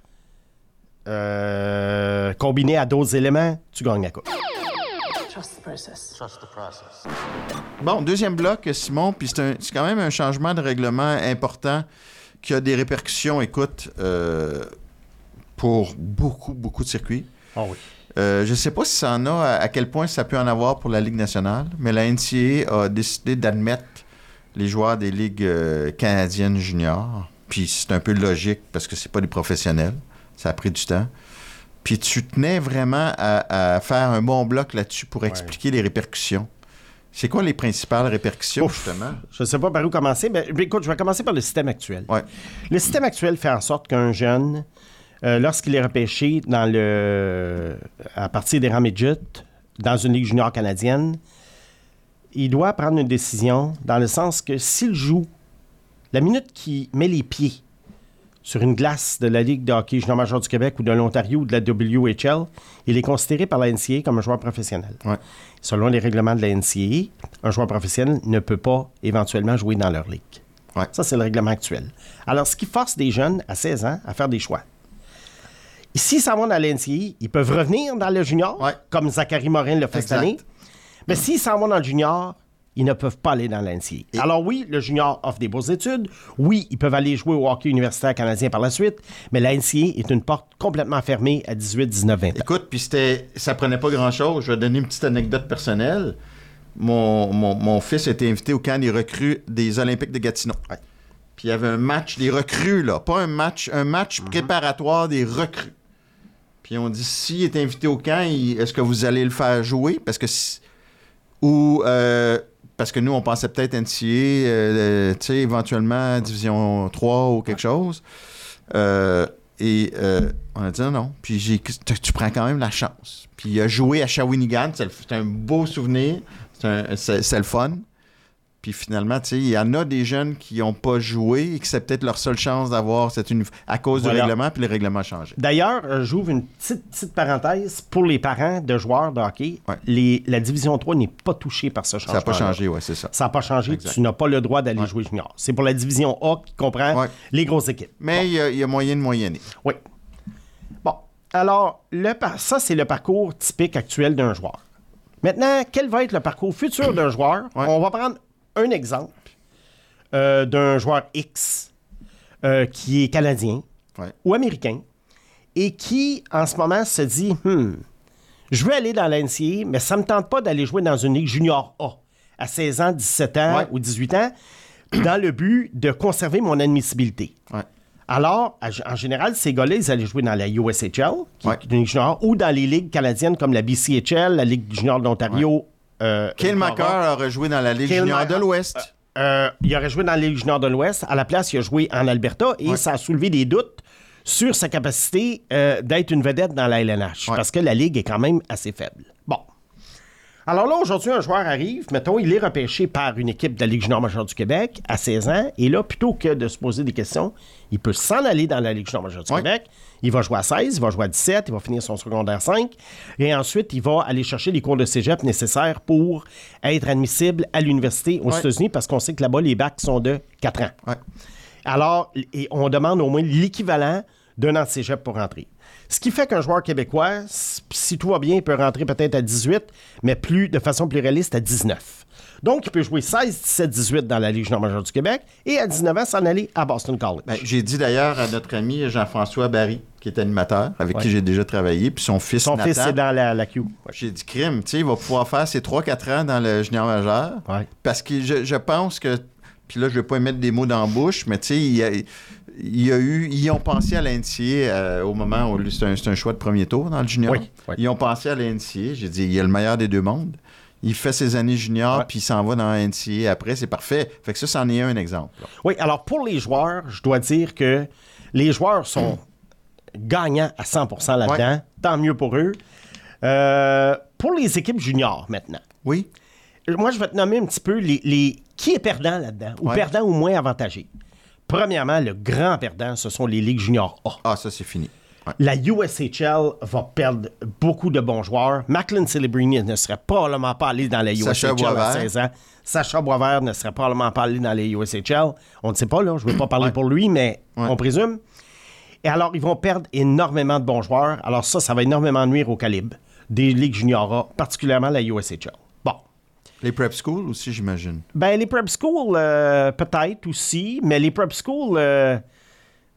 combiné à d'autres éléments, tu gagnes la coupe. Trust the process. Trust the process. Bon, deuxième bloc, Simon, puis c'est quand même un changement de règlement important qui a des répercussions, écoute, pour beaucoup, beaucoup de circuits. Ah oui. Je ne sais pas si ça en a, à quel point ça peut en avoir pour la Ligue nationale, mais la NCAA a décidé d'admettre les joueurs des ligues canadiennes juniors. Puis c'est un peu logique parce que c'est pas des professionnels. Ça a pris du temps. Puis tu tenais vraiment à faire un bon bloc là-dessus pour expliquer les répercussions. C'est quoi les principales répercussions, justement? Je ne sais pas par où commencer. Mais écoute, je vais commencer par le système actuel. Ouais. Le système actuel fait en sorte qu'un jeune, lorsqu'il est repêché à partir des rangs midget dans une ligue junior canadienne, il doit prendre une décision dans le sens que s'il joue, la minute qu'il met les pieds sur une glace de la Ligue de hockey junior major du Québec ou de l'Ontario ou de la WHL, il est considéré par la NCAA comme un joueur professionnel. Ouais. Selon les règlements de la NCAA, un joueur professionnel ne peut pas éventuellement jouer dans leur ligue. Ouais. Ça, c'est le règlement actuel. Alors, ce qui force des jeunes à 16 ans à faire des choix. S'ils s'en vont dans la NCAA, ils peuvent revenir dans le junior, comme Zachary Morin l'a fait cette année. Mais s'ils s'en vont dans le junior, ils ne peuvent pas aller dans la NCAA. Alors oui, le junior offre des bourses d'études. Oui, ils peuvent aller jouer au hockey universitaire canadien par la suite. Mais la NCAA est une porte complètement fermée à 18, 19, 20 ans. Écoute, puis ça prenait pas grand-chose. Je vais donner une petite anecdote personnelle. Mon fils a été invité au camp des recrues des Olympiques de Gatineau. Ouais. Puis il y avait un match des recrues, là. Pas un match préparatoire des recrues. Puis on dit, s'il est invité au camp, est-ce que vous allez le faire jouer? Parce que parce que nous, on pensait peut-être NCAA, tu sais, éventuellement Division 3 ou quelque chose. On a dit non. Puis tu prends quand même la chance. Puis il a joué à Shawinigan. C'est un beau souvenir. C'est le fun. Puis finalement, tu sais, il y en a des jeunes qui n'ont pas joué et que c'est peut-être leur seule chance d'avoir à cause du règlement, puis le règlement a changé. D'ailleurs, j'ouvre une petite parenthèse pour les parents de joueurs de hockey. Ouais. La Division 3 n'est pas touchée par ce changement. Ça n'a pas changé, oui, c'est ça. Ça n'a pas changé. Exact. Tu n'as pas le droit d'aller jouer junior. C'est pour la Division A qui comprend les grosses équipes. Mais il y a moyen de moyenner. Oui. Bon. Alors, ça, c'est le parcours typique actuel d'un joueur. Maintenant, quel va être le parcours futur d'un joueur? Ouais. On va prendre un exemple d'un joueur X qui est canadien ou américain et qui, en ce moment, se dit je veux aller dans la NCAA, mais ça ne me tente pas d'aller jouer dans une ligue junior A à 16 ans, 17 ans ou 18 ans dans le but de conserver mon admissibilité. Ouais. Alors, en général, ces gars-là, ils allaient jouer dans la USHL, qui est une ligue junior, ou dans les ligues canadiennes comme la BCHL, la Ligue junior de l'Ontario. Cale Makar aurait joué dans la Ligue junior de l'Ouest. Il aurait joué dans la Ligue junior de l'Ouest. À la place, il a joué en Alberta et ça a soulevé des doutes sur sa capacité d'être une vedette dans la LNH parce que la Ligue est quand même assez faible. Bon. Alors là, aujourd'hui, un joueur arrive, mettons, il est repêché par une équipe de la Ligue junior majeure du Québec à 16 ans et là, plutôt que de se poser des questions, il peut s'en aller dans la Ligue junior majeure du Québec. Il va jouer à 16, il va jouer à 17, il va finir son secondaire 5 et ensuite, il va aller chercher les cours de cégep nécessaires pour être admissible à l'université aux États-Unis parce qu'on sait que là-bas, les bacs sont de 4 ans. Ouais. Alors, on demande au moins l'équivalent d'un an de cégep pour rentrer. Ce qui fait qu'un joueur québécois, si tout va bien, il peut rentrer peut-être à 18, mais de façon plus réaliste à 19. Donc, il peut jouer 16, 17, 18 dans la Ligue junior majeure du Québec et à 19 ans, s'en aller à Boston College. Ben, j'ai dit d'ailleurs à notre ami Jean-François Barry, qui est animateur, avec qui j'ai déjà travaillé, puis son fils Nathan. Son fils, c'est dans la Q. J'ai dit, crime, tu sais, il va pouvoir faire ses 3-4 ans dans le junior majeur. Parce que je pense que, puis là, je ne vais pas mettre des mots dans la bouche, mais tu sais, ils ont pensé à l'NCAA au moment où c'est un choix de premier tour dans le junior. Ils ont pensé à l'NCAA. J'ai dit, il y a le meilleur des deux mondes. Il fait ses années juniors, puis il s'en va dans la NCAA après. C'est parfait. Fait que ça, c'en est un exemple. Là. Oui, alors pour les joueurs, je dois dire que les joueurs sont gagnants à 100% là-dedans. Tant mieux pour eux. Pour les équipes juniors, maintenant. Oui. Moi, je vais te nommer un petit peu qui est perdant là-dedans, ou perdant ou moins avantagé. Premièrement, le grand perdant, ce sont les ligues juniors A. Ah, ça, c'est fini. Ouais. La USHL va perdre beaucoup de bons joueurs. Macklin Celebrini ne serait probablement pas allé dans la USHL à 16 ans. Sacha Boisvert ne serait probablement pas allé dans la USHL. On ne sait pas, là. Je ne veux pas parler pour lui, mais on présume. Et alors, ils vont perdre énormément de bons joueurs. Alors ça va énormément nuire au calibre des ligues juniors A, particulièrement la USHL. Bon. Les prep schools aussi, j'imagine. Ben, les prep schools, peut-être aussi, mais les prep schools...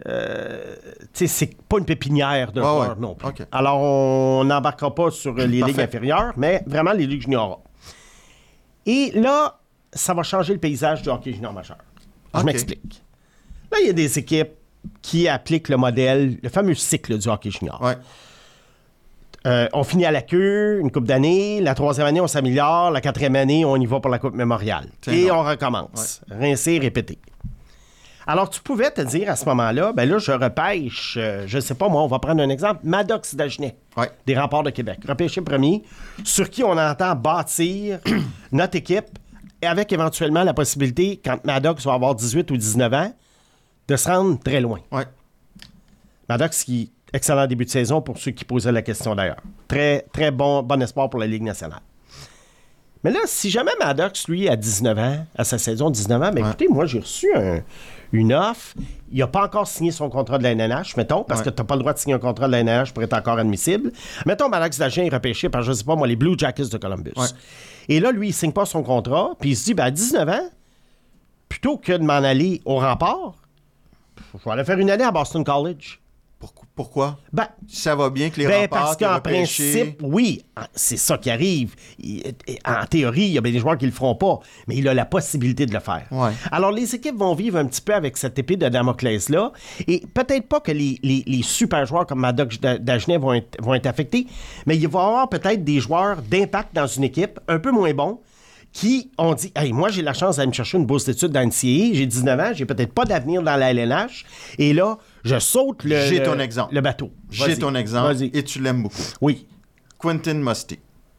c'est pas une pépinière de joueurs non plus. OK. Alors, on n'embarquera pas sur les ligues Parfait. inférieures, mais vraiment les ligues juniors. Et là, ça va changer le paysage du hockey junior majeur. Je OK. m'explique. Là, il y a des équipes qui appliquent le modèle, le fameux cycle du hockey junior. Ouais. On finit à la queue une coupe d'années. La 3e année, on s'améliore. La 4e année, on y va pour la Coupe mémoriale. C'est Et bon. on recommence. Rincer, répéter. Alors, tu pouvais te dire à ce moment-là, ben là, je repêche, je sais pas moi, on va prendre un exemple, Maddox d'Agenais, Ouais. des Remparts de Québec. Repêché premier, sur qui on entend bâtir notre équipe, et avec éventuellement la possibilité, quand Maddox va avoir 18 ou 19 ans, de se rendre très loin. Ouais. Maddox, qui excellent début de saison pour ceux qui posaient la question d'ailleurs. Très, très bon espoir pour la Ligue nationale. Mais là, si jamais Maddox, lui, à 19 ans, à sa saison 19 ans, ben écoutez, moi, j'ai reçu une offre. Il n'a pas encore signé son contrat de la NNH, mettons, parce que tu n'as pas le droit de signer un contrat de la NNH pour être encore admissible. Mettons, Maddox Dagen est repêché par, je ne sais pas moi, les Blue Jackets de Columbus. Ouais. Et là, lui, il ne signe pas son contrat, puis il se dit, ben, à 19 ans, plutôt que de m'en aller au Rempart, je vais aller faire une année à Boston College. Pourquoi? Ben, Ça va bien que les ben, remparts parce t'aient qu'en repêché. principe, oui, c'est ça qui arrive. En théorie, il y a bien des joueurs qui le feront pas, mais il a la possibilité de le faire. Ouais. Alors, les équipes vont vivre un petit peu avec cette épée de Damoclès-là, et peut-être pas que les super joueurs comme Maddox Dagenet vont être affectés, mais il va y avoir peut-être des joueurs d'impact dans une équipe un peu moins bons, qui ont dit, hey, moi, j'ai la chance d'aller me chercher une bourse d'études dans NCAA, j'ai 19 ans, j'ai peut-être pas d'avenir dans la LNH, et là, je saute J'ai ton exemple. le bateau. J'ai Vas-y. ton exemple Vas-y. et tu l'aimes beaucoup. Oui. Quentin Musty.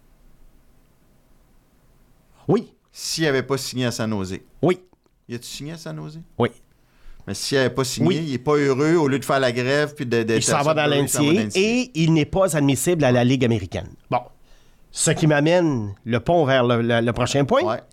Oui. S'il n'avait pas signé à San Jose, Oui. y a-tu signé à San Jose? Oui. Mais s'il n'avait pas signé, Oui. il n'est pas heureux au lieu de faire la grève puis d'être Il s'en va dans il s'en va dans l'NCA et il n'est pas admissible à la Ligue américaine. Bon. Ce qui m'amène le pont vers le prochain point. Ouais.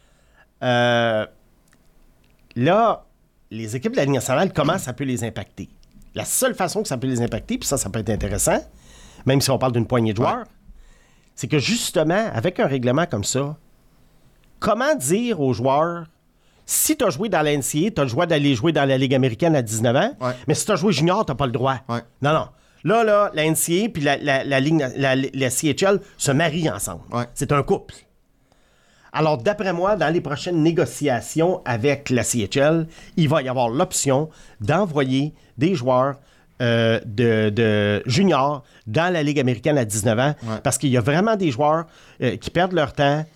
Là, les équipes de la Ligue nationale, comment ça peut les impacter? La seule façon que ça peut les impacter, puis ça peut être intéressant, même si on parle d'une poignée de joueurs, c'est que justement, avec un règlement comme ça, comment dire aux joueurs, si tu as joué dans la NCAA, tu as le droit d'aller jouer dans la Ligue américaine à 19 ans, mais si tu as joué junior, tu n'as pas le droit. Ouais. Non, non. Là, la NCAA puis la CHL se marient ensemble. Ouais. C'est un couple. Alors, d'après moi, dans les prochaines négociations avec la CHL, il va y avoir l'option d'envoyer des joueurs de juniors dans la Ligue américaine à 19 ans parce qu'il y a vraiment des joueurs qui perdent leur temps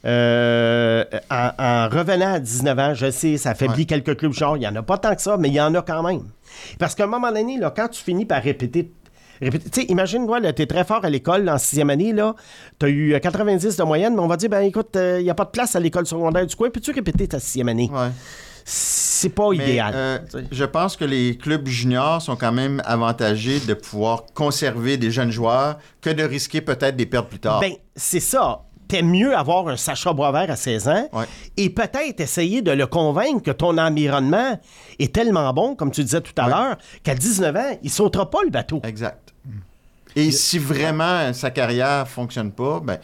en revenant à 19 ans. Je sais, ça affaiblit quelques clubs juniors. Il n'y en a pas tant que ça, mais il y en a quand même. Parce qu'à un moment donné, là, quand tu finis par répéter, tu sais, imagine-toi, tu es très fort à l'école en 6e année, tu as eu 90 de moyenne, mais on va dire, ben écoute, il n'y a pas de place à l'école secondaire du coin, peux-tu répéter ta 6e année? Ouais. C'est pas Mais, idéal. je pense que les clubs juniors sont quand même avantagés de pouvoir conserver des jeunes joueurs que de risquer peut-être des pertes plus tard. Ben, c'est ça. T'aimes mieux avoir un Sacha Boisvert à 16 ans et peut-être essayer de le convaincre que ton environnement est tellement bon, comme tu disais tout à l'heure, qu'à 19 ans, il sautera pas le bateau. Exact. Et si vraiment sa carrière fonctionne pas, ben,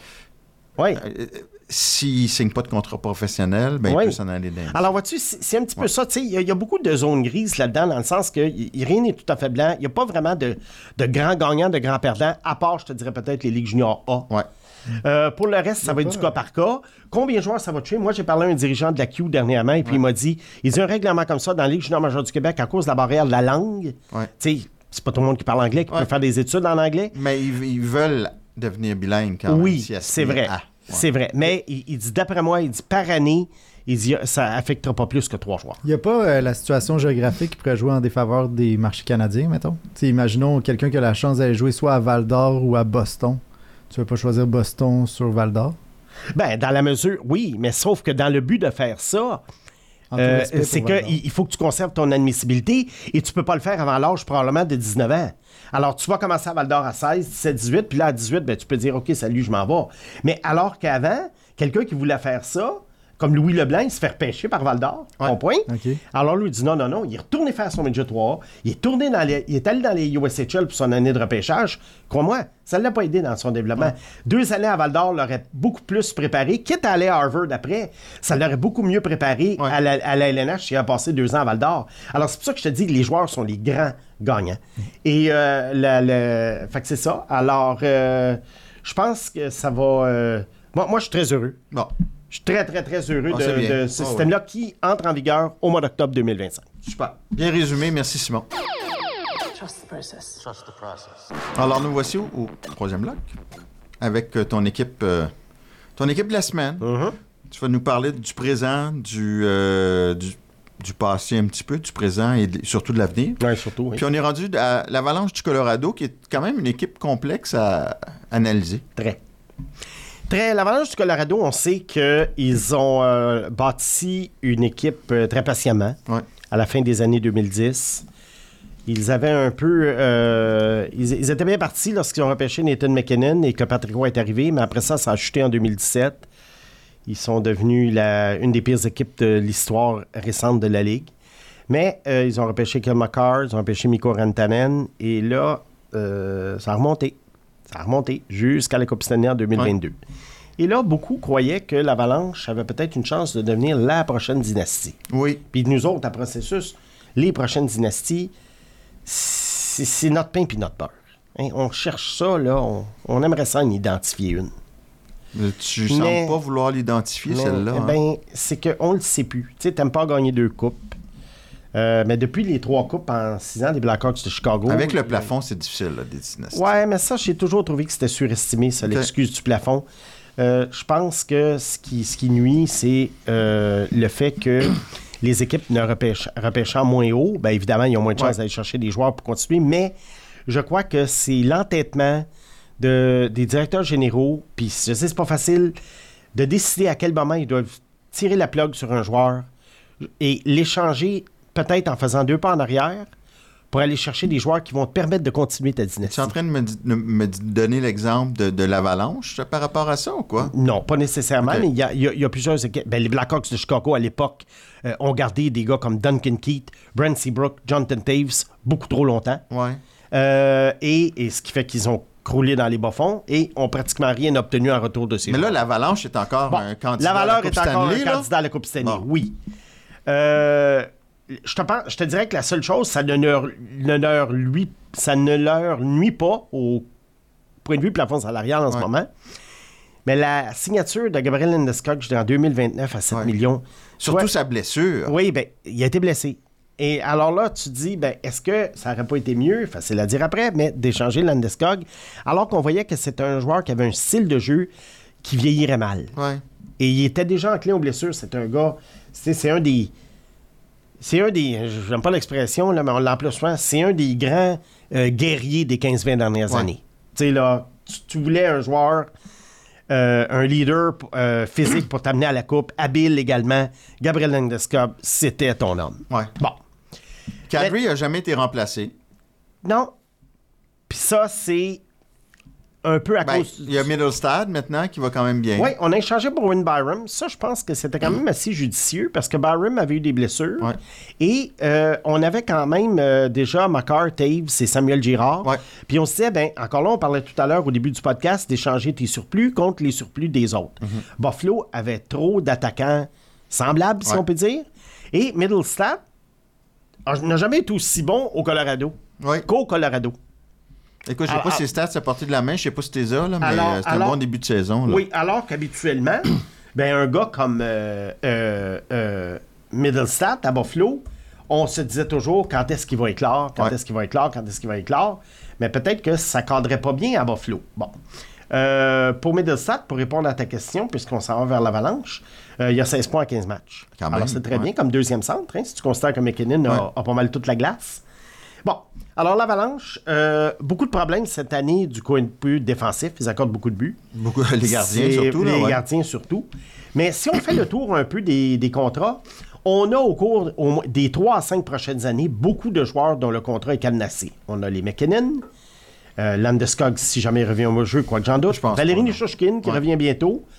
s'il signe pas de contrat professionnel, ben, il peut s'en aller dans. Alors, vois-tu, c'est un petit peu ça. Tu sais, il y a beaucoup de zones grises là-dedans, dans le sens que rien n'est tout à fait blanc. Il n'y a pas vraiment de grands gagnants, de grands perdants, à part, je te dirais, peut-être les Ligues juniors A. Ouais. Pour le reste, ça va être du cas par cas. Combien de joueurs ça va tuer? Moi, j'ai parlé à un dirigeant de la Q dernièrement et puis il m'a dit, un règlement comme ça dans la Ligue junior majeure du Québec à cause de la barrière de la langue. Tu sais, c'est pas tout le monde qui parle anglais, qui peut faire des études en anglais. Mais ils veulent devenir bilingues quand même. Oui, c'est vrai. C'est vrai. Mais il dit, d'après moi, il dit par année, il dit ça affectera pas plus que 3 joueurs. Il n'y a pas la situation géographique qui pourrait jouer en défaveur des marchés canadiens, mettons? T'sais, imaginons quelqu'un qui a la chance d'aller jouer soit à Val-d'Or ou à Boston. Tu veux pas choisir Boston sur Val-d'Or? Ben, dans la mesure, oui, mais sauf que dans le but de faire ça, c'est qu'il faut que tu conserves ton admissibilité et tu peux pas le faire avant l'âge probablement de 19 ans. Alors, tu vas commencer à Val-d'Or à 16, 17, 18, puis là, à 18, ben, tu peux dire, OK, salut, je m'en vais. Mais alors qu'avant, quelqu'un qui voulait faire ça, comme Louis Leblanc, il se fait repêcher par Val-d'Or, on point. OK. Alors lui, il dit non, il est retourné faire son midget 3A, il est allé dans les USHL pour son année de repêchage. Crois-moi, ça ne l'a pas aidé dans son développement. 2 années à Val-d'Or l'auraient beaucoup plus préparé, quitte à aller à Harvard après, ça l'aurait beaucoup mieux préparé à la LNH s'il a passé 2 ans à Val-d'Or. Alors c'est pour ça que je te dis que les joueurs sont les grands gagnants. Et fait que c'est ça. Alors, je pense que ça va... moi, je suis très heureux. Bon. Je suis très, très, très heureux de ce Ah, système-là qui entre en vigueur au mois d'octobre 2025. Super. Bien résumé. Merci, Simon. Trust the process. Trust the process. Alors, nous voici au troisième bloc avec ton équipe de la semaine. Tu vas nous parler du présent, du passé un petit peu, du présent et surtout de l'avenir. Oui, surtout. Oui. Puis on est rendu à l'Avalanche du Colorado, qui est quand même une équipe complexe à analyser. Très. L'Avalanche du Colorado, on sait qu'ils ont bâti une équipe très patiemment à la fin des années 2010. Ils avaient un peu... ils étaient bien partis lorsqu'ils ont repêché Nathan MacKinnon et que Patrick Roy est arrivé, mais après ça a chuté en 2017. Ils sont devenus une des pires équipes de l'histoire récente de la Ligue. Mais ils ont repêché Kyle McCarr, ils ont repêché Mikko Rantanen, et là, ça a remonté. Ça a remonté jusqu'à la Coupe Stanley en 2022. Ouais. Et là, beaucoup croyaient que l'Avalanche avait peut-être une chance de devenir la prochaine dynastie. Oui. Puis nous autres, à Processus, les prochaines dynasties, c'est notre pain puis notre beurre. Hein? On cherche ça, là. On aimerait ça en identifier une. Tu sembles pas vouloir l'identifier, celle-là. Ben, c'est qu'on le sait plus. Tu sais, t'aimes pas gagner 2 coupes. Mais depuis les 3 coupes en 6 ans des Blackhawks de Chicago... Avec le plafond, c'est difficile, là, des dynasties. Ouais, mais ça, j'ai toujours trouvé que c'était surestimé, ça, l'excuse du plafond. Je pense que ce qui nuit, c'est le fait que les équipes ne repêchant moins haut, bien évidemment, ils ont moins de chances d'aller chercher des joueurs pour continuer, mais je crois que c'est l'entêtement des directeurs généraux, puis je sais, c'est pas facile de décider à quel moment ils doivent tirer la plug sur un joueur et l'échanger peut-être en faisant 2 pas en arrière pour aller chercher des joueurs qui vont te permettre de continuer ta dynastie. Tu es en train de me donner l'exemple de l'Avalanche par rapport à ça ou quoi? Non, pas nécessairement, mais il y a plusieurs équipes. Ben, les Blackhawks de Chicago, à l'époque, ont gardé des gars comme Duncan Keith, Brent Seabrook, Jonathan Taves, beaucoup trop longtemps. Ouais. Et ce qui fait qu'ils ont croulé dans les bas-fonds et ont pratiquement rien obtenu en retour de ces joueurs. Mais là, l'Avalanche est encore un candidat à la Coupe Stanley. La Valeur est encore un candidat à la Coupe Stanley, oui. Je te dirais que la seule chose, ça ne leur nuit pas au point de vue plafond salarial en ce moment. Mais la signature de Gabriel Landeskog en 2029 à 7 millions... Surtout sa blessure. Oui, bien, il a été blessé. Et alors là, tu te dis, ben, est-ce que ça n'aurait pas été mieux, facile à dire après, mais d'échanger Landeskog, alors qu'on voyait que c'est un joueur qui avait un style de jeu qui vieillirait mal. Ouais. Et il était déjà enclin aux blessures. C'est un gars... C'est un des... J'aime pas l'expression, là, mais on l'emploie souvent. C'est un des grands guerriers des 15-20 dernières années. Tu sais, là, tu voulais un joueur, un leader physique pour t'amener à la coupe, habile également. Gabriel Landeskog, c'était ton homme. Ouais. Bon. Kadri n'a jamais été remplacé. Non. Puis ça, c'est un peu à cause... Il y a Middlestad maintenant qui va quand même bien. Oui, on a échangé pour Wayne Byram. Ça, je pense que c'était quand même assez judicieux parce que Byram avait eu des blessures. Ouais. Et on avait quand même déjà Makar, Taves et Samuel Girard. Ouais. Puis on se disait, ben encore là, on parlait tout à l'heure au début du podcast d'échanger tes surplus contre les surplus des autres. Buffalo avait trop d'attaquants semblables, si on peut dire. Et Middlestad n'a jamais été aussi bon au Colorado qu'au Colorado. Écoute, je ne sais pas si les stats à portée de la main, je ne sais pas si tu les as, là, mais c'est un bon début de saison. Là. Oui, alors qu'habituellement, ben, un gars comme Middlestad à Buffalo, on se disait toujours quand est-ce qu'il va éclore, quand est-ce qu'il va éclore. Mais peut-être que ça ne cadrait pas bien à Buffalo. Bon. Pour Middlestad, pour répondre à ta question, puisqu'on s'en va vers l'Avalanche, il y a 16 points à 15 matchs. Quand même, alors, c'est très bien comme deuxième centre, hein, si tu considères que McKinnon a pas mal toute la glace. Bon, alors l'Avalanche, beaucoup de problèmes cette année du point de vue défensif. Ils accordent beaucoup de buts. Les gardiens surtout. Les gardiens surtout. Mais si on fait le tour un peu des contrats, on a au cours des 3 à 5 prochaines années beaucoup de joueurs dont le contrat est cadenassé. On a les McKinnon, Landeskog, si jamais il revient au jeu, quoi que j'en doute. Valérie Nichushkin qui revient bientôt.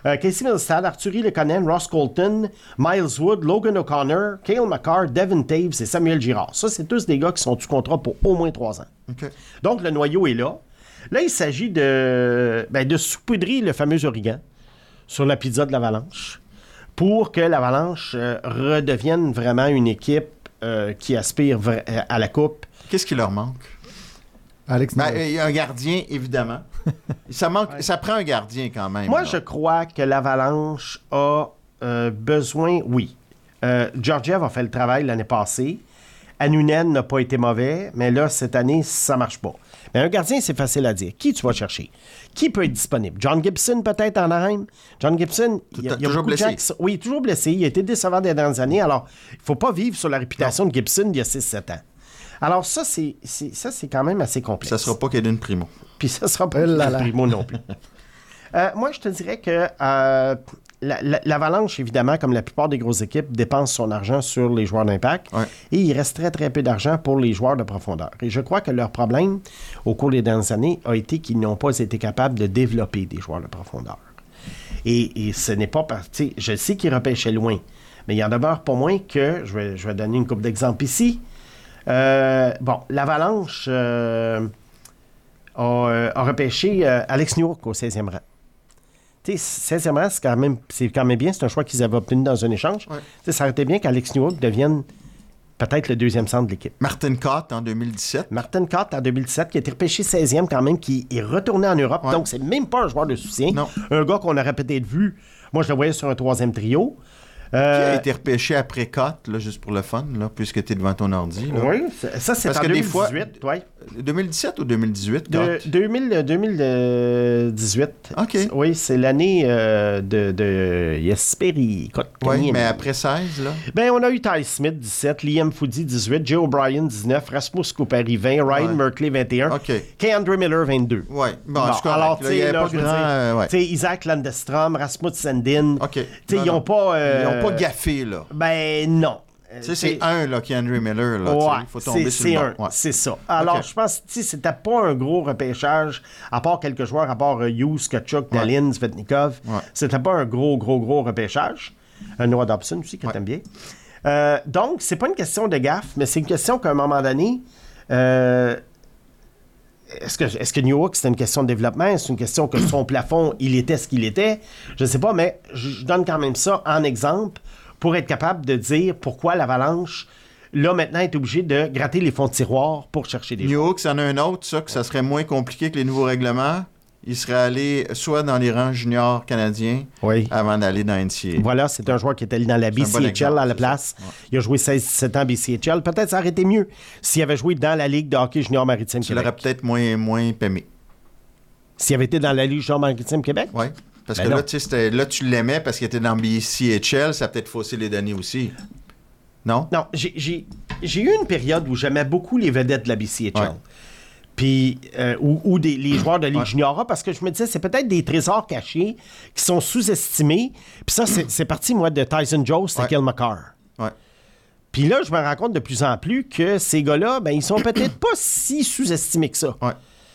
Casey Milstad, Arthurie Lekonen, Ross Colton, Miles Wood, Logan O'Connor, Cale Makar, Devin Taves et Samuel Girard. Ça, c'est tous des gars qui sont sous contrat pour au moins 3 ans. OK. Donc, le noyau est là. Là, il s'agit de saupoudrer le fameux origan sur la pizza de l'Avalanche pour que l'Avalanche redevienne vraiment une équipe qui aspire à la Coupe. Qu'est-ce qui leur manque? Alex, Il y a un gardien, évidemment. Ça prend un gardien quand même. Moi, là. je crois que l'Avalanche a besoin, oui. Georgiev a fait le travail l'année passée. Anunen n'a pas été mauvais, mais là, cette année, ça marche pas. Mais un gardien, c'est facile à dire. Qui tu vas chercher? Qui peut être disponible? John Gibson, peut-être, en Anaheim? John Gibson, il y a toujours beaucoup de blessé. gens oui, toujours blessé. Il a été décevant des dernières années. Alors, il ne faut pas vivre sur la réputation de Gibson d'il y a 6-7 ans. Alors, ça, c'est quand même assez complexe. Ça sera pas Caden Primo. Puis ça sera pas Primo non plus. Moi, je te dirais que l'Avalanche, évidemment, comme la plupart des grosses équipes, dépense son argent sur les joueurs d'impact. Ouais. Et il reste très, très peu d'argent pour les joueurs de profondeur. Et je crois que leur problème, au cours des dernières années, a été qu'ils n'ont pas été capables de développer des joueurs de profondeur. Et ce n'est pas parce... Je sais qu'ils repêchaient loin, mais il en demeure pas moins que... Je vais donner une couple d'exemples ici. L'Avalanche a repêché Alex Newhook au 16e rang. 16e rang, c'est quand même bien. C'est un choix qu'ils avaient obtenu dans un échange. Ouais. Ça aurait été bien qu'Alex Newhook devienne peut-être le deuxième centre de l'équipe. Martin Kaut en 2017. Martin Kaut en 2017, qui a été repêché 16e quand même, qui est retourné en Europe. Ouais. Donc, c'est même pas un joueur de soutien. Non. Un gars qu'on aurait peut-être vu. Moi, je le voyais sur un 3e trio. Qui a été repêché après Kaut, là, juste pour le fun, là, puisque tu es devant ton ordi. Là. Oui, ça, c'est parce en 2018. Ouais. 2017 ou 2018, Kaut? 2018. OK. Oui, c'est l'année de Jesperi. Oui, mais après 16, là? Ben, on a eu Ty Smith, 17, Liam Foudy, 18, Joe O'Brien, 19, Rasmus Kupari, 20, Ryan Merkley, 21, K-André Miller, 22. Oui, bon, alors, il n'y avait pas grand... Isaac Landestrom, Rasmus Sandin. OK. Ils n'ont pas... Ils n'ont pas gaffé, là. Ben, non. C'est un, là, K-André Miller, là. Il faut tomber sur le banc. C'est ça. Alors, je pense que c'était pas un gros repêchage, à part quelques joueurs, à part Hughes, Tkachuk, Dalin, Svetnikov. C'était pas un gros repêchage. Noah Dobson aussi, que t'aimes bien. Donc, c'est pas une question de gaffe, mais c'est une question qu'à un moment donné... Est-ce que Newhook, c'est une question de développement? Est-ce une question que son plafond, il était ce qu'il était? Je ne sais pas, mais je donne quand même ça en exemple pour être capable de dire pourquoi l'Avalanche, là, maintenant, est obligé de gratter les fonds de tiroir pour chercher des joueurs. Newhook, c'en a un autre, ça, que ça serait moins compliqué que les nouveaux règlements. Il serait allé soit dans les rangs juniors canadiens avant d'aller dans NCAA. Voilà, c'est un joueur qui était allé dans la BCHL à la place. Ouais. Il a joué 16-17 ans BCHL. Peut-être ça aurait été mieux s'il avait joué dans la Ligue de hockey junior maritime Québec. Il aurait peut-être moins pémé. S'il avait été dans la Ligue junior maritime Québec? Oui. Parce que là, tu l'aimais parce qu'il était dans BCHL. Ça a peut-être faussé les données aussi. Non? Non, j'ai eu une période où j'aimais beaucoup les vedettes de la BCHL. Ouais. Puis, ou les joueurs de Ligue Junior, parce que je me disais, c'est peut-être des trésors cachés qui sont sous-estimés. Puis ça, c'est parti, moi, de Tyson Jost et Cale Makar. Ouais. Puis là, je me rends compte de plus en plus que ces gars-là, ben, ils sont peut-être pas si sous-estimés que ça.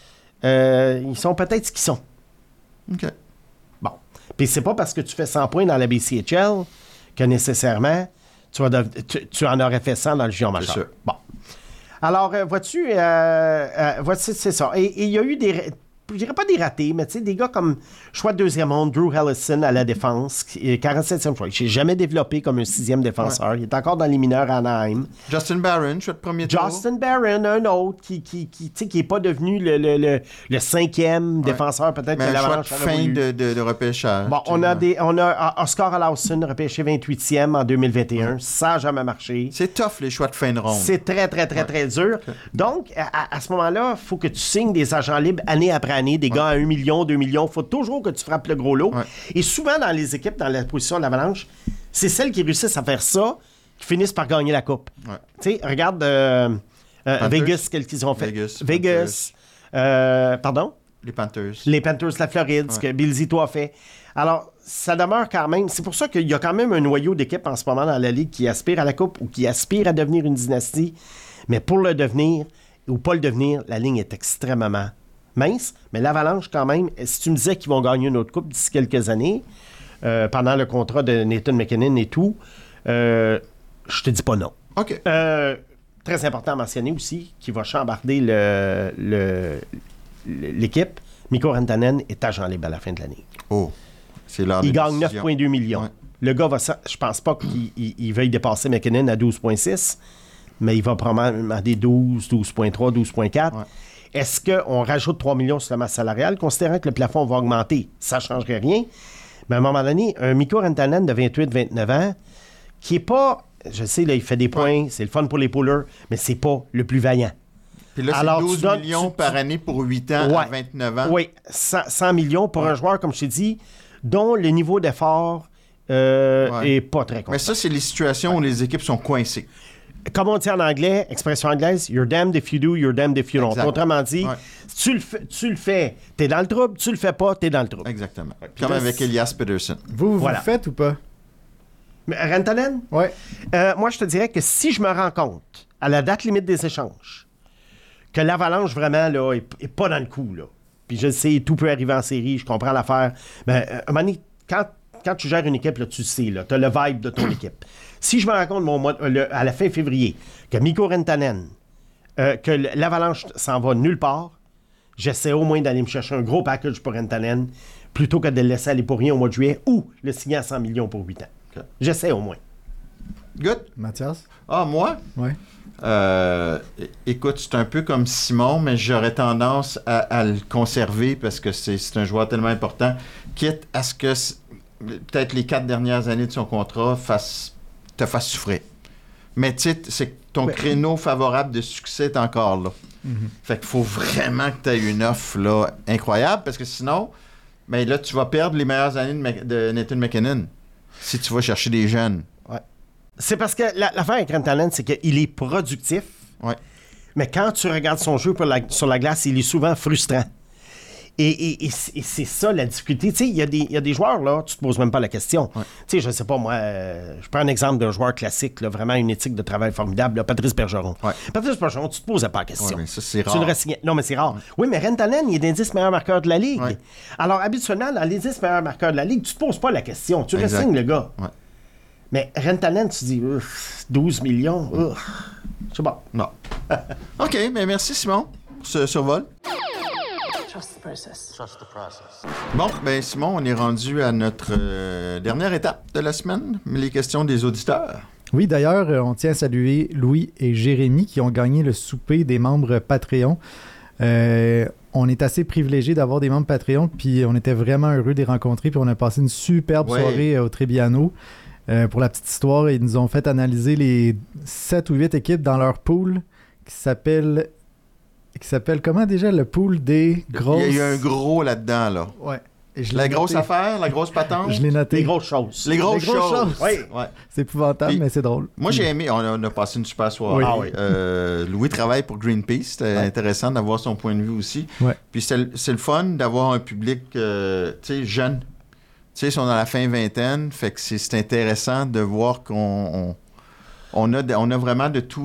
Ouais. Ils sont peut-être ce qu'ils sont. OK. Bon. Puis c'est pas parce que tu fais 100 points dans la BCHL que nécessairement, tu en aurais fait 100 dans le junior majeur. C'est sûr. Bon. Alors, vois-tu, c'est ça. Et il y a eu je dirais pas des ratés, mais tu sais, des gars comme choix de deuxième ronde, Drew Helleson à la défense, 47e choix. Il s'est jamais développé comme un 6e défenseur. Il est encore dans les mineurs à Anaheim. Justin Barron, choix de premier tour. Justin Barron, un autre qui est pas devenu le 5e défenseur, peut-être mais que l'Avalanche aurait voulu. Fin de repêchage. Bon, on a Oscar Olausson, repêché 28e en 2021. Ça n'a jamais marché. C'est tough, les choix de fin de ronde. C'est très, très, très, très dur. Okay. Donc, à ce moment-là, il faut que tu signes des agents libres année après année, des gars à 1 million, 2 millions. Il faut toujours que tu frappes le gros lot. Et souvent, dans les équipes, dans la position de l'Avalanche, c'est celles qui réussissent à faire ça qui finissent par gagner la coupe. Tu sais, regarde Vegas, qu'est-ce qu'ils ont fait. Vegas. Pardon? Les Panthers. Les Panthers de la Floride, ce que Bill Zito a fait. Alors, ça demeure quand même... C'est pour ça qu'il y a quand même un noyau d'équipe en ce moment dans la Ligue qui aspire à la coupe ou qui aspire à devenir une dynastie. Mais pour le devenir ou pas le devenir, la ligne est extrêmement mince. Mais l'Avalanche, quand même, si tu me disais qu'ils vont gagner une autre coupe d'ici quelques années, pendant le contrat de Nathan McKinnon et tout, je te dis pas non. OK. Très important à mentionner aussi, qui va chambarder l'équipe. Mikko Rantanen est agent libre à la fin de l'année. Oh, c'est l'heure Il des gagne décisions. 9,2 millions. Ouais. Le gars je pense pas qu'il veuille dépasser McKinnon à 12,6, mais il va probablement à des 12, 12,3, 12,4. Ouais. Est-ce qu'on rajoute 3 millions sur la masse salariale, considérant que le plafond va augmenter? Ça ne changerait rien. Mais à un moment donné, un Mikko Rantanen de 28-29 ans, qui n'est pas... Je sais, là, il fait des points, c'est le fun pour les poolers, mais c'est pas le plus vaillant. Puis là, c'est Alors, 12 tu donnes- millions tu- par année pour 8 ans à 29 ans. Oui, 100 millions pour un joueur, comme je t'ai dit, dont le niveau d'effort est pas très Mais constant. ça, c'est les situations où les équipes sont coincées. Comme on dit en anglais, expression anglaise, you're damned if you do, you're damned if you don't. Exact. Autrement dit, Ouais. tu le fais, t'es dans le trouble, tu le fais pas, t'es dans le trouble. Exactement. Puis Comme là, avec Elias Pettersson. Vous Voilà. le faites ou pas? Mais Rantanen, Ouais. moi, je te dirais que si je me rends compte, à la date limite des échanges, que l'Avalanche, vraiment, là, est pas dans le coup, là. Puis je le sais, tout peut arriver en série, je comprends l'affaire. Mais à un moment donné, quand tu gères une équipe, là, tu sais, là, tu as le vibe de ton équipe. Si je me rends compte à la fin février que Mikko Rantanen, que l'Avalanche s'en va nulle part, j'essaie au moins d'aller me chercher un gros package pour Rantanen plutôt que de le laisser aller pour rien au mois de juillet ou le signer à 100 millions pour 8 ans. OK. J'essaie au moins. Good. Mathias? Ah, moi? Ouais. Écoute, c'est un peu comme Simon, mais j'aurais tendance à le conserver parce que c'est un joueur tellement important, quitte à ce que peut-être les 4 dernières années de son contrat te fassent souffrir. Mais tu sais, c'est que ton créneau favorable de succès est encore là. Fait qu'il faut vraiment que tu aies une offre là, incroyable parce que sinon, ben là, tu vas perdre les meilleures années de Nathan McKinnon si tu vas chercher des jeunes. C'est parce que l'affaire avec Rantanen, c'est qu'il est productif, Ouais. mais quand tu regardes son jeu sur la glace, il est souvent frustrant. Et c'est ça la difficulté. Tu sais, il y a des joueurs, là, tu te poses même pas la question. Ouais. Tu sais, je sais pas, moi, je prends un exemple d'un joueur classique, là, vraiment une éthique de travail formidable, là, Patrice Bergeron. Ouais. Patrice Bergeron, tu te posais pas la question. Ouais, mais ça, c'est Tu rare. le re-signais. Non, mais c'est rare. Oui, mais Rantanen, il est des 10 meilleurs marqueurs de la Ligue. Ouais. Alors, habituellement, dans les 10 meilleurs marqueurs de la Ligue, tu te poses pas la question. Tu Exact. re-signes le gars. Ouais. Mais Rantanen, tu dis, 12 millions, c'est bon. Non. OK, mais merci Simon pour ce survol. Trust the process. Trust the process. Bon, ben Simon, on est rendu à notre dernière étape de la semaine, les questions des auditeurs. Oui, d'ailleurs, on tient à saluer Louis et Jérémy qui ont gagné le souper des membres Patreon. On est assez privilégiés d'avoir des membres Patreon, puis on était vraiment heureux de les rencontrer, puis on a passé une superbe Ouais. soirée au Trebbiano. Pour la petite histoire, ils nous ont fait analyser les 7 ou 8 équipes dans leur pool qui s'appelle comment déjà? Le pool des grosses... Il y a eu un gros là-dedans, là. Ouais. Et je l'ai La grosse noté. affaire, la grosse patente. Je l'ai noté. Les grosses choses. Les grosses Les grosses choses. choses. Oui. Ouais. C'est épouvantable, Puis, mais c'est drôle. Moi, j'ai aimé. On a passé une super soirée. Oui. Ah oui. Louis travaille pour Greenpeace. C'était intéressant d'avoir son point de vue aussi. Ouais. Puis c'est le fun d'avoir un public tu sais, jeune. Tu sais, ils sont dans la fin vingtaine. Fait que c'est intéressant de voir qu'on on a vraiment de tous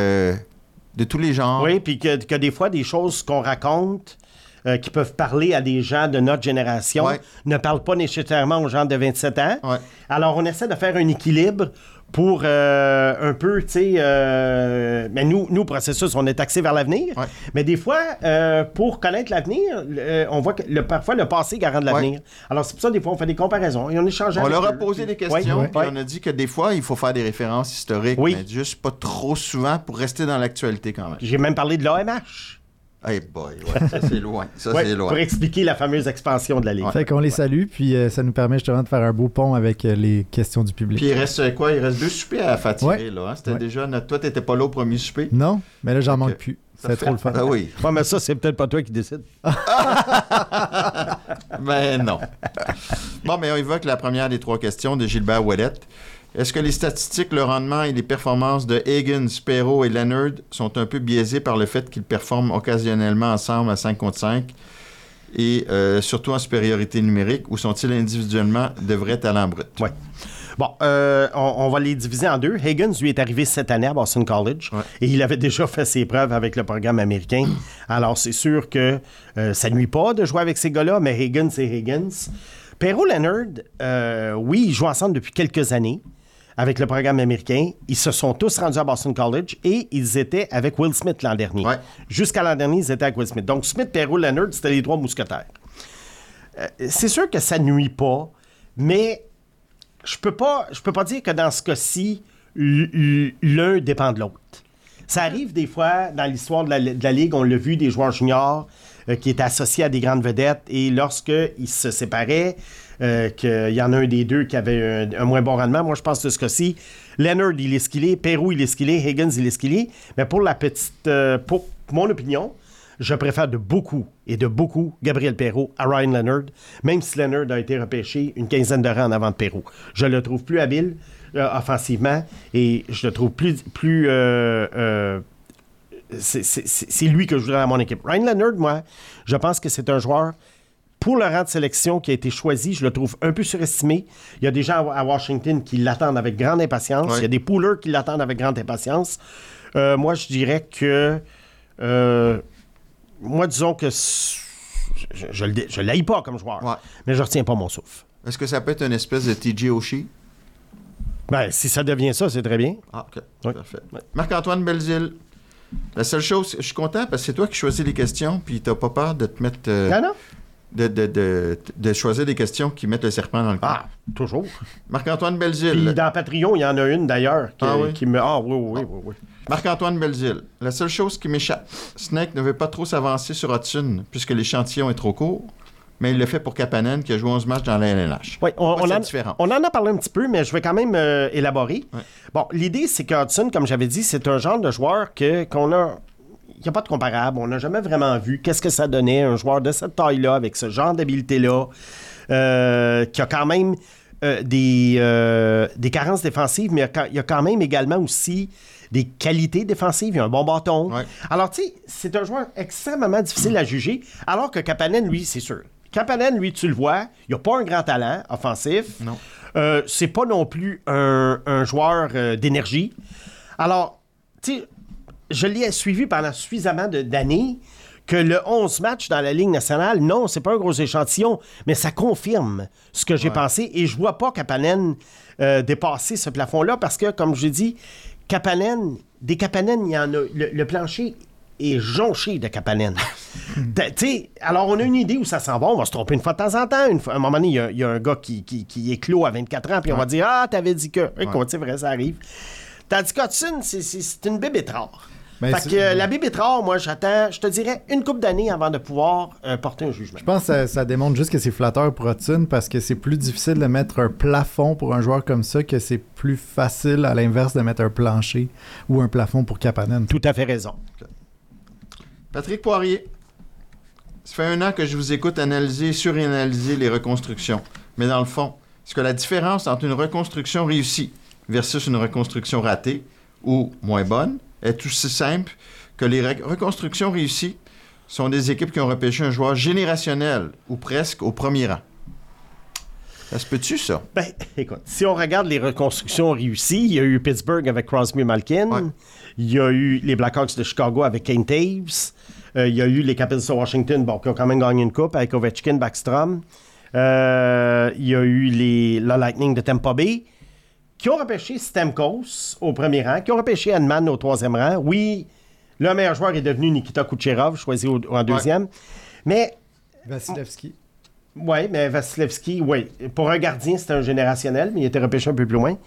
les genres. Oui, puis que des fois, des choses qu'on raconte qui peuvent parler à des gens de notre génération Ouais. ne parlent pas nécessairement aux gens de 27 ans. Ouais. Alors, on essaie de faire un équilibre pour un peu, tu sais... mais nous, processus, on est axé vers l'avenir. Ouais. Mais des fois, pour connaître l'avenir, on voit que parfois le passé garant l'avenir. Alors, c'est pour ça, des fois, on fait des comparaisons et on échange On avec leur a eux. posé des Puis- questions, Ouais, puis ouais. on a dit que des fois, il faut faire des références historiques, Oui. mais juste pas trop souvent pour rester dans l'actualité quand même. J'ai même parlé de l'AMH. Hey boy, ouais, ça c'est loin. Ça Ouais, c'est loin. pour expliquer la fameuse expansion de la Ligue. Fait qu'on les salue, puis ça nous permet justement de faire un beau pont avec les questions du public. Puis il reste quoi? Il reste 2 soupers à faire tirer, Ouais. là. Hein? C'était Ouais. déjà toi, t'étais pas là au premier souper. Non, mais là, j'en manque Ok. plus. Ça C'est fait- trop le fun. Ah oui. Ouais, mais ça, c'est peut-être pas toi qui décide. Ben non. Bon, mais on évoque la première des 3 questions de Gilbert Ouellette. Est-ce que les statistiques, le rendement et les performances de Higgins, Perreault et Leonard sont un peu biaisés par le fait qu'ils performent occasionnellement ensemble à 5 contre 5 et surtout en supériorité numérique, ou sont-ils individuellement de vrais talents bruts? Ouais. Bon, on va les diviser en deux. Higgins, lui, est arrivé cette année à Boston College Ouais. et il avait déjà fait ses preuves avec le programme américain. Alors, c'est sûr que ça nuit pas de jouer avec ces gars-là, mais Higgins, c'est Higgins. Perrault Leonard, oui, ils jouent ensemble depuis quelques années avec le programme américain. Ils se sont tous rendus à Boston College et ils étaient avec Will Smith l'an dernier. Ouais. Jusqu'à l'an dernier, ils étaient avec Will Smith. Donc, Smith, Perrault, Leonard, c'était les 3 mousquetaires. C'est sûr que ça nuit pas, mais je peux pas dire que dans ce cas-ci, l'un dépend de l'autre. Ça arrive des fois dans l'histoire de la Ligue, on l'a vu, des joueurs juniors qui étaient associés à des grandes vedettes et lorsqu'ils se séparaient, qu'il y en a un des deux qui avait un moins bon rendement. Moi, je pense que ce cas-ci, Leonard, il est ce qu'il est, Perrault, il est ce qu'il est, Higgins, il est ce qu'il est. Mais pour pour mon opinion, je préfère de beaucoup Gabriel Perrault à Ryan Leonard, même si Leonard a été repêché une quinzaine de rangs en avant de Perrault. Je le trouve plus habile offensivement et je le trouve plus c'est lui que je voudrais à mon équipe. Ryan Leonard, moi, je pense que c'est un joueur, pour le rang de sélection qui a été choisi, je le trouve un peu surestimé. Il y a des gens à Washington qui l'attendent avec grande impatience. Oui. Il y a des poolers qui l'attendent avec grande impatience. Moi, je dirais que... moi, disons que je l'haïs pas comme joueur, Ouais. mais je retiens pas mon souffle. Est-ce que ça peut être une espèce de TJ Oshie? Ben, si ça devient ça, c'est très bien. Ah, OK. Oui. Parfait. Ouais. Marc-Antoine Belzile. La seule chose, je suis content parce que c'est toi qui choisis les questions, puis t'as pas peur de te mettre... Non? de choisir des questions qui mettent le serpent dans le coin. Ah, toujours. Marc-Antoine Puis Belzile. dans Patreon, il y en a une d'ailleurs oui? qui me... Ah, oui. Marc-Antoine Belzile. La seule chose qui m'échappe, Snake ne veut pas trop s'avancer sur Hudson puisque l'échantillon est trop court, mais il le fait pour Kapanen qui a joué 11 matchs dans la LNH. Oui, on en a parlé un petit peu, mais je vais quand même élaborer. Ouais. Bon, l'idée, c'est que Hudson, comme j'avais dit, c'est un genre de joueur qu'on a... Il n'y a pas de comparable. On n'a jamais vraiment vu qu'est-ce que ça donnait, un joueur de cette taille-là, avec ce genre d'habileté-là, qui a quand même des carences défensives, mais il y a quand même également aussi des qualités défensives. Il a un bon bâton. Ouais. Alors, tu sais, c'est un joueur extrêmement difficile à juger, alors que Kapanen, lui, c'est sûr. Kapanen, lui, tu le vois, il n'a pas un grand talent offensif. Non. C'est pas non plus un joueur d'énergie. Alors, tu sais, je l'ai suivi pendant suffisamment d'années que le 11 matchs dans la Ligue nationale, non, c'est pas un gros échantillon, mais ça confirme ce que j'ai pensé et je vois pas Kapanen dépasser ce plafond-là parce que, comme je l'ai dit, des Kapanen, il y en a. Le plancher est jonché de Kapanen. Alors, on a une idée où ça s'en va. On va se tromper une fois de temps en temps. À un moment donné, il y a un gars qui est clos à 24 ans, puis on va dire « Ah, t'avais dit que... » Écoute, c'est vrai, ça arrive. Tandis qu'Hudson, c'est une bébête rare. Ben, Fait que la bébête rare, moi, j'attends, je te dirais, une couple d'années avant de pouvoir porter un jugement. Je pense que ça démontre juste que c'est flatteur pour Hudson parce que c'est plus difficile de mettre un plafond pour un joueur comme ça que c'est plus facile, à l'inverse, de mettre un plancher ou un plafond pour Kapanen. Tout à fait raison. Patrick Poirier. Ça fait 1 an que je vous écoute analyser, suranalyser les reconstructions. Mais dans le fond, est-ce que la différence entre une reconstruction réussie versus une reconstruction ratée ou moins bonne est aussi simple que les reconstructions réussies sont des équipes qui ont repêché un joueur générationnel ou presque au premier rang? Ça se peut-tu, ça? Ben, écoute, si on regarde les reconstructions réussies, il y a eu Pittsburgh avec Crosby Malkin, Ouais. il y a eu les Blackhawks de Chicago avec Kane Taves, il y a eu les Capitals de Washington, bon, qui ont quand même gagné une coupe avec Ovechkin, Backstrom, il y a eu la Lightning de Tampa Bay, qui ont repêché Stamkos au premier rang, qui ont repêché Hedman au 3e rang. Oui, le meilleur joueur est devenu Nikita Kucherov, choisi en 2e. Mais, Vasilevski. oui, mais Vasilevski, oui. Pour un gardien, c'était un générationnel, mais il était repêché un peu plus loin.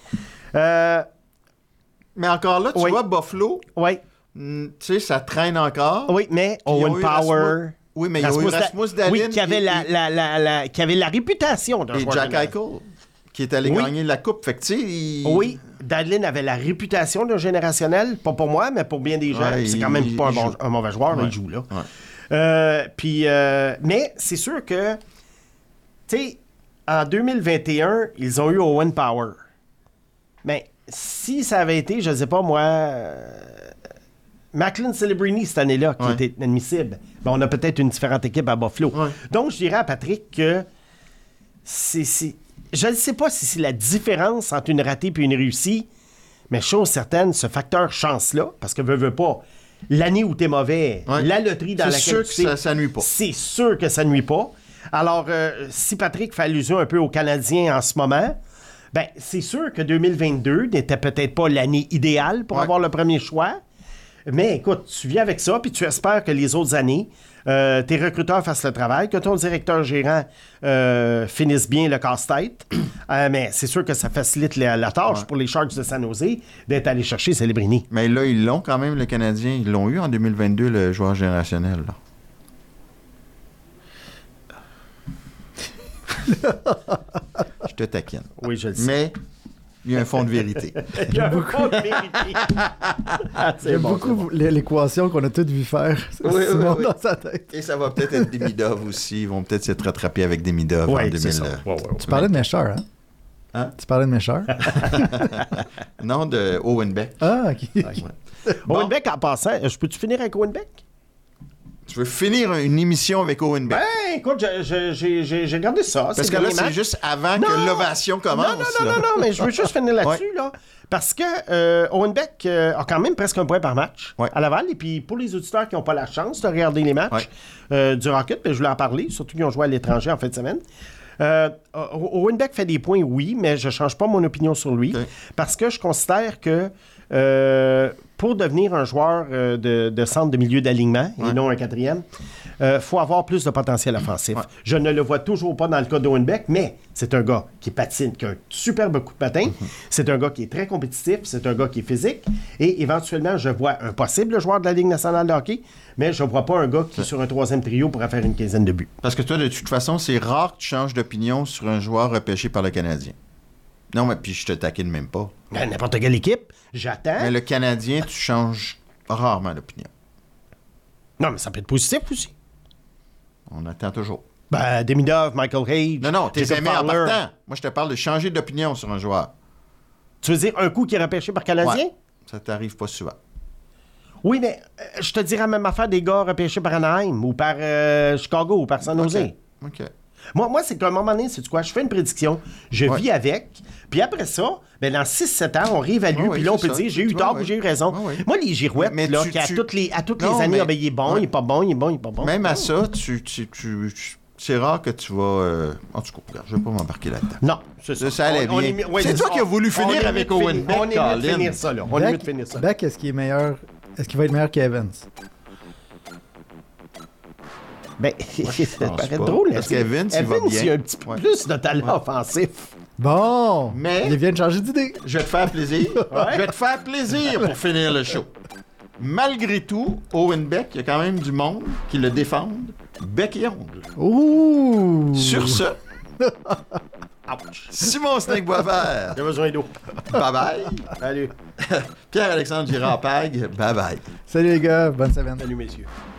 Mais encore là, tu Oui. vois, Buffalo, Oui, tu sais, ça traîne encore. oui, mais Puis ils ont Owen eu Power. Oui, mais il y a eu Rasmus Dahlin Oui, qui avait, qui avait la réputation d'un et joueur Jack général. Eichel, qui est allé Oui. gagner la coupe. Fait que, tu sais, Oui, Dahlin avait la réputation d'un générationnel, pas pour moi, mais pour bien des gens. Ouais, C'est quand même il pas joue. un mauvais joueur, mais Ouais. il joue là. Ouais. Mais c'est sûr que, tu sais, en 2021, ils ont eu Owen Power. Mais si ça avait été, je sais pas moi, Macklin Celebrini cette année-là, qui Ouais. était admissible, ben, on a peut-être une différente équipe à Buffalo. Ouais. Donc, je dirais à Patrick que je ne sais pas si c'est la différence entre une ratée et une réussie, mais chose certaine, ce facteur chance-là, parce que veux pas, l'année où t'es mauvais, Ouais. la loterie dans C'est laquelle sûr tu que sais, ça nuit pas. c'est sûr que ça nuit pas. Alors, si Patrick fait allusion un peu aux Canadiens en ce moment, ben c'est sûr que 2022 n'était peut-être pas l'année idéale pour avoir le premier choix. Mais écoute, tu viens avec ça, puis tu espères que les autres années, tes recruteurs fassent le travail, que ton directeur gérant finisse bien le casse-tête. Mais c'est sûr que ça facilite la tâche pour les Sharks de San Jose d'être allés chercher Celebrini. Mais là, ils l'ont quand même, le Canadien. Ils l'ont eu en 2022, le joueur générationnel. Là. Je te taquine. Oui, je le sais. Mais il y a un fond de vérité. Il y a beaucoup de vérité. J'aime beaucoup l'équation qu'on a toutes vu faire. Oui, Simon oui. dans sa tête. Et ça va peut-être être Demidov aussi. Ils vont peut-être s'être rattrapés avec Demidov Ouais, en 2000. c'est ça. Ouais. Tu parlais de Mesher, hein? Hein? Tu parlais de Mesher? Non, de Owen Beck. Ah, OK. Bon. Owen Beck, en passant, je peux-tu finir avec Owen Beck? Tu veux finir une émission avec Owen Beck? Ben, écoute, j'ai regardé ça. Parce que là, c'est juste avant Non! que l'ovation commence. Non, mais je veux juste finir là-dessus, là. Parce que Owen Beck a quand même presque un point par match à Laval. Et puis, pour les auditeurs qui n'ont pas la chance de regarder les matchs du Rocket, ben, je voulais en parler, surtout qui ont joué à l'étranger en fin de semaine. Owen Beck fait des points, oui, mais je ne change pas mon opinion sur lui. Parce que je considère que pour devenir un joueur de centre de milieu d'alignement, et non un quatrième, faut avoir plus de potentiel offensif. Je ne le vois toujours pas dans le cas d'Owen Beck, mais c'est un gars qui patine, qui a un superbe coup de patin. C'est un gars qui est très compétitif, c'est un gars qui est physique. Et éventuellement, je vois un possible joueur de la Ligue nationale de hockey, mais je ne vois pas un gars qui, sur un troisième trio, pourrait faire une quinzaine de buts. Parce que toi, de toute façon, c'est rare que tu changes d'opinion sur un joueur repêché par le Canadien. Non, mais puis je te taquine même pas. Ben, n'importe quelle équipe, j'attends. Mais le Canadien, tu changes rarement d'opinion. Non, mais ça peut être positif aussi. On attend toujours. Ben, Demidov, Michael Hayes. Non, t'es Jacob aimé en Fowler. partant. Moi, je te parle de changer d'opinion sur un joueur. Tu veux dire un coup qui est repêché par Canadien? Ouais. Ça t'arrive pas souvent. Oui, mais je te dirais la même affaire des gars repêchés par Anaheim ou par Chicago ou par San Jose. OK. Moi, c'est qu'à un moment donné, c'est quoi? Je fais une prédiction, je vis avec, puis après ça, ben dans 6-7 ans, on réévalue, puis là, on peut dire j'ai eu tort ou j'ai eu raison. Moi, les girouettes, Mais là, tu- qui à tu- toutes les Non, années, mais- ah, ben, il est bon, il est pas bon, il est bon, il est pas bon. Même à ça, c'est rare que tu vas... En tout cas, regarde, je vais pas m'embarquer là-dedans. Non, c'est ça. Ça allait bien. ouais, C'est toi qui as voulu finir on est avec mieux de Owen Beck, On est mieux de Colin. finir ça, là. On est mieux de finir ça. Beck, est-ce qu'il est meilleur? Est-ce qu'il va être meilleur qu'Evans? Ben, ça pense paraît pas. drôle. Parce qu'Evans, il va Evans, bien. il a un petit peu Ouais. plus de talent offensif. Bon! Mais- Il vient de changer d'idée. Je vais te faire plaisir. Je vais te faire plaisir pour finir le show. Malgré tout, Owen Beck, il y a quand même du monde qui le défendent. Bec et ongle. Ouh! Sur ce, Simon Snake Boisvert, J'ai besoin d'eau. bye-bye. Salut. Pierre-Alexandre Girard-Pag, bye-bye. Salut les gars, bonne semaine. Salut, messieurs.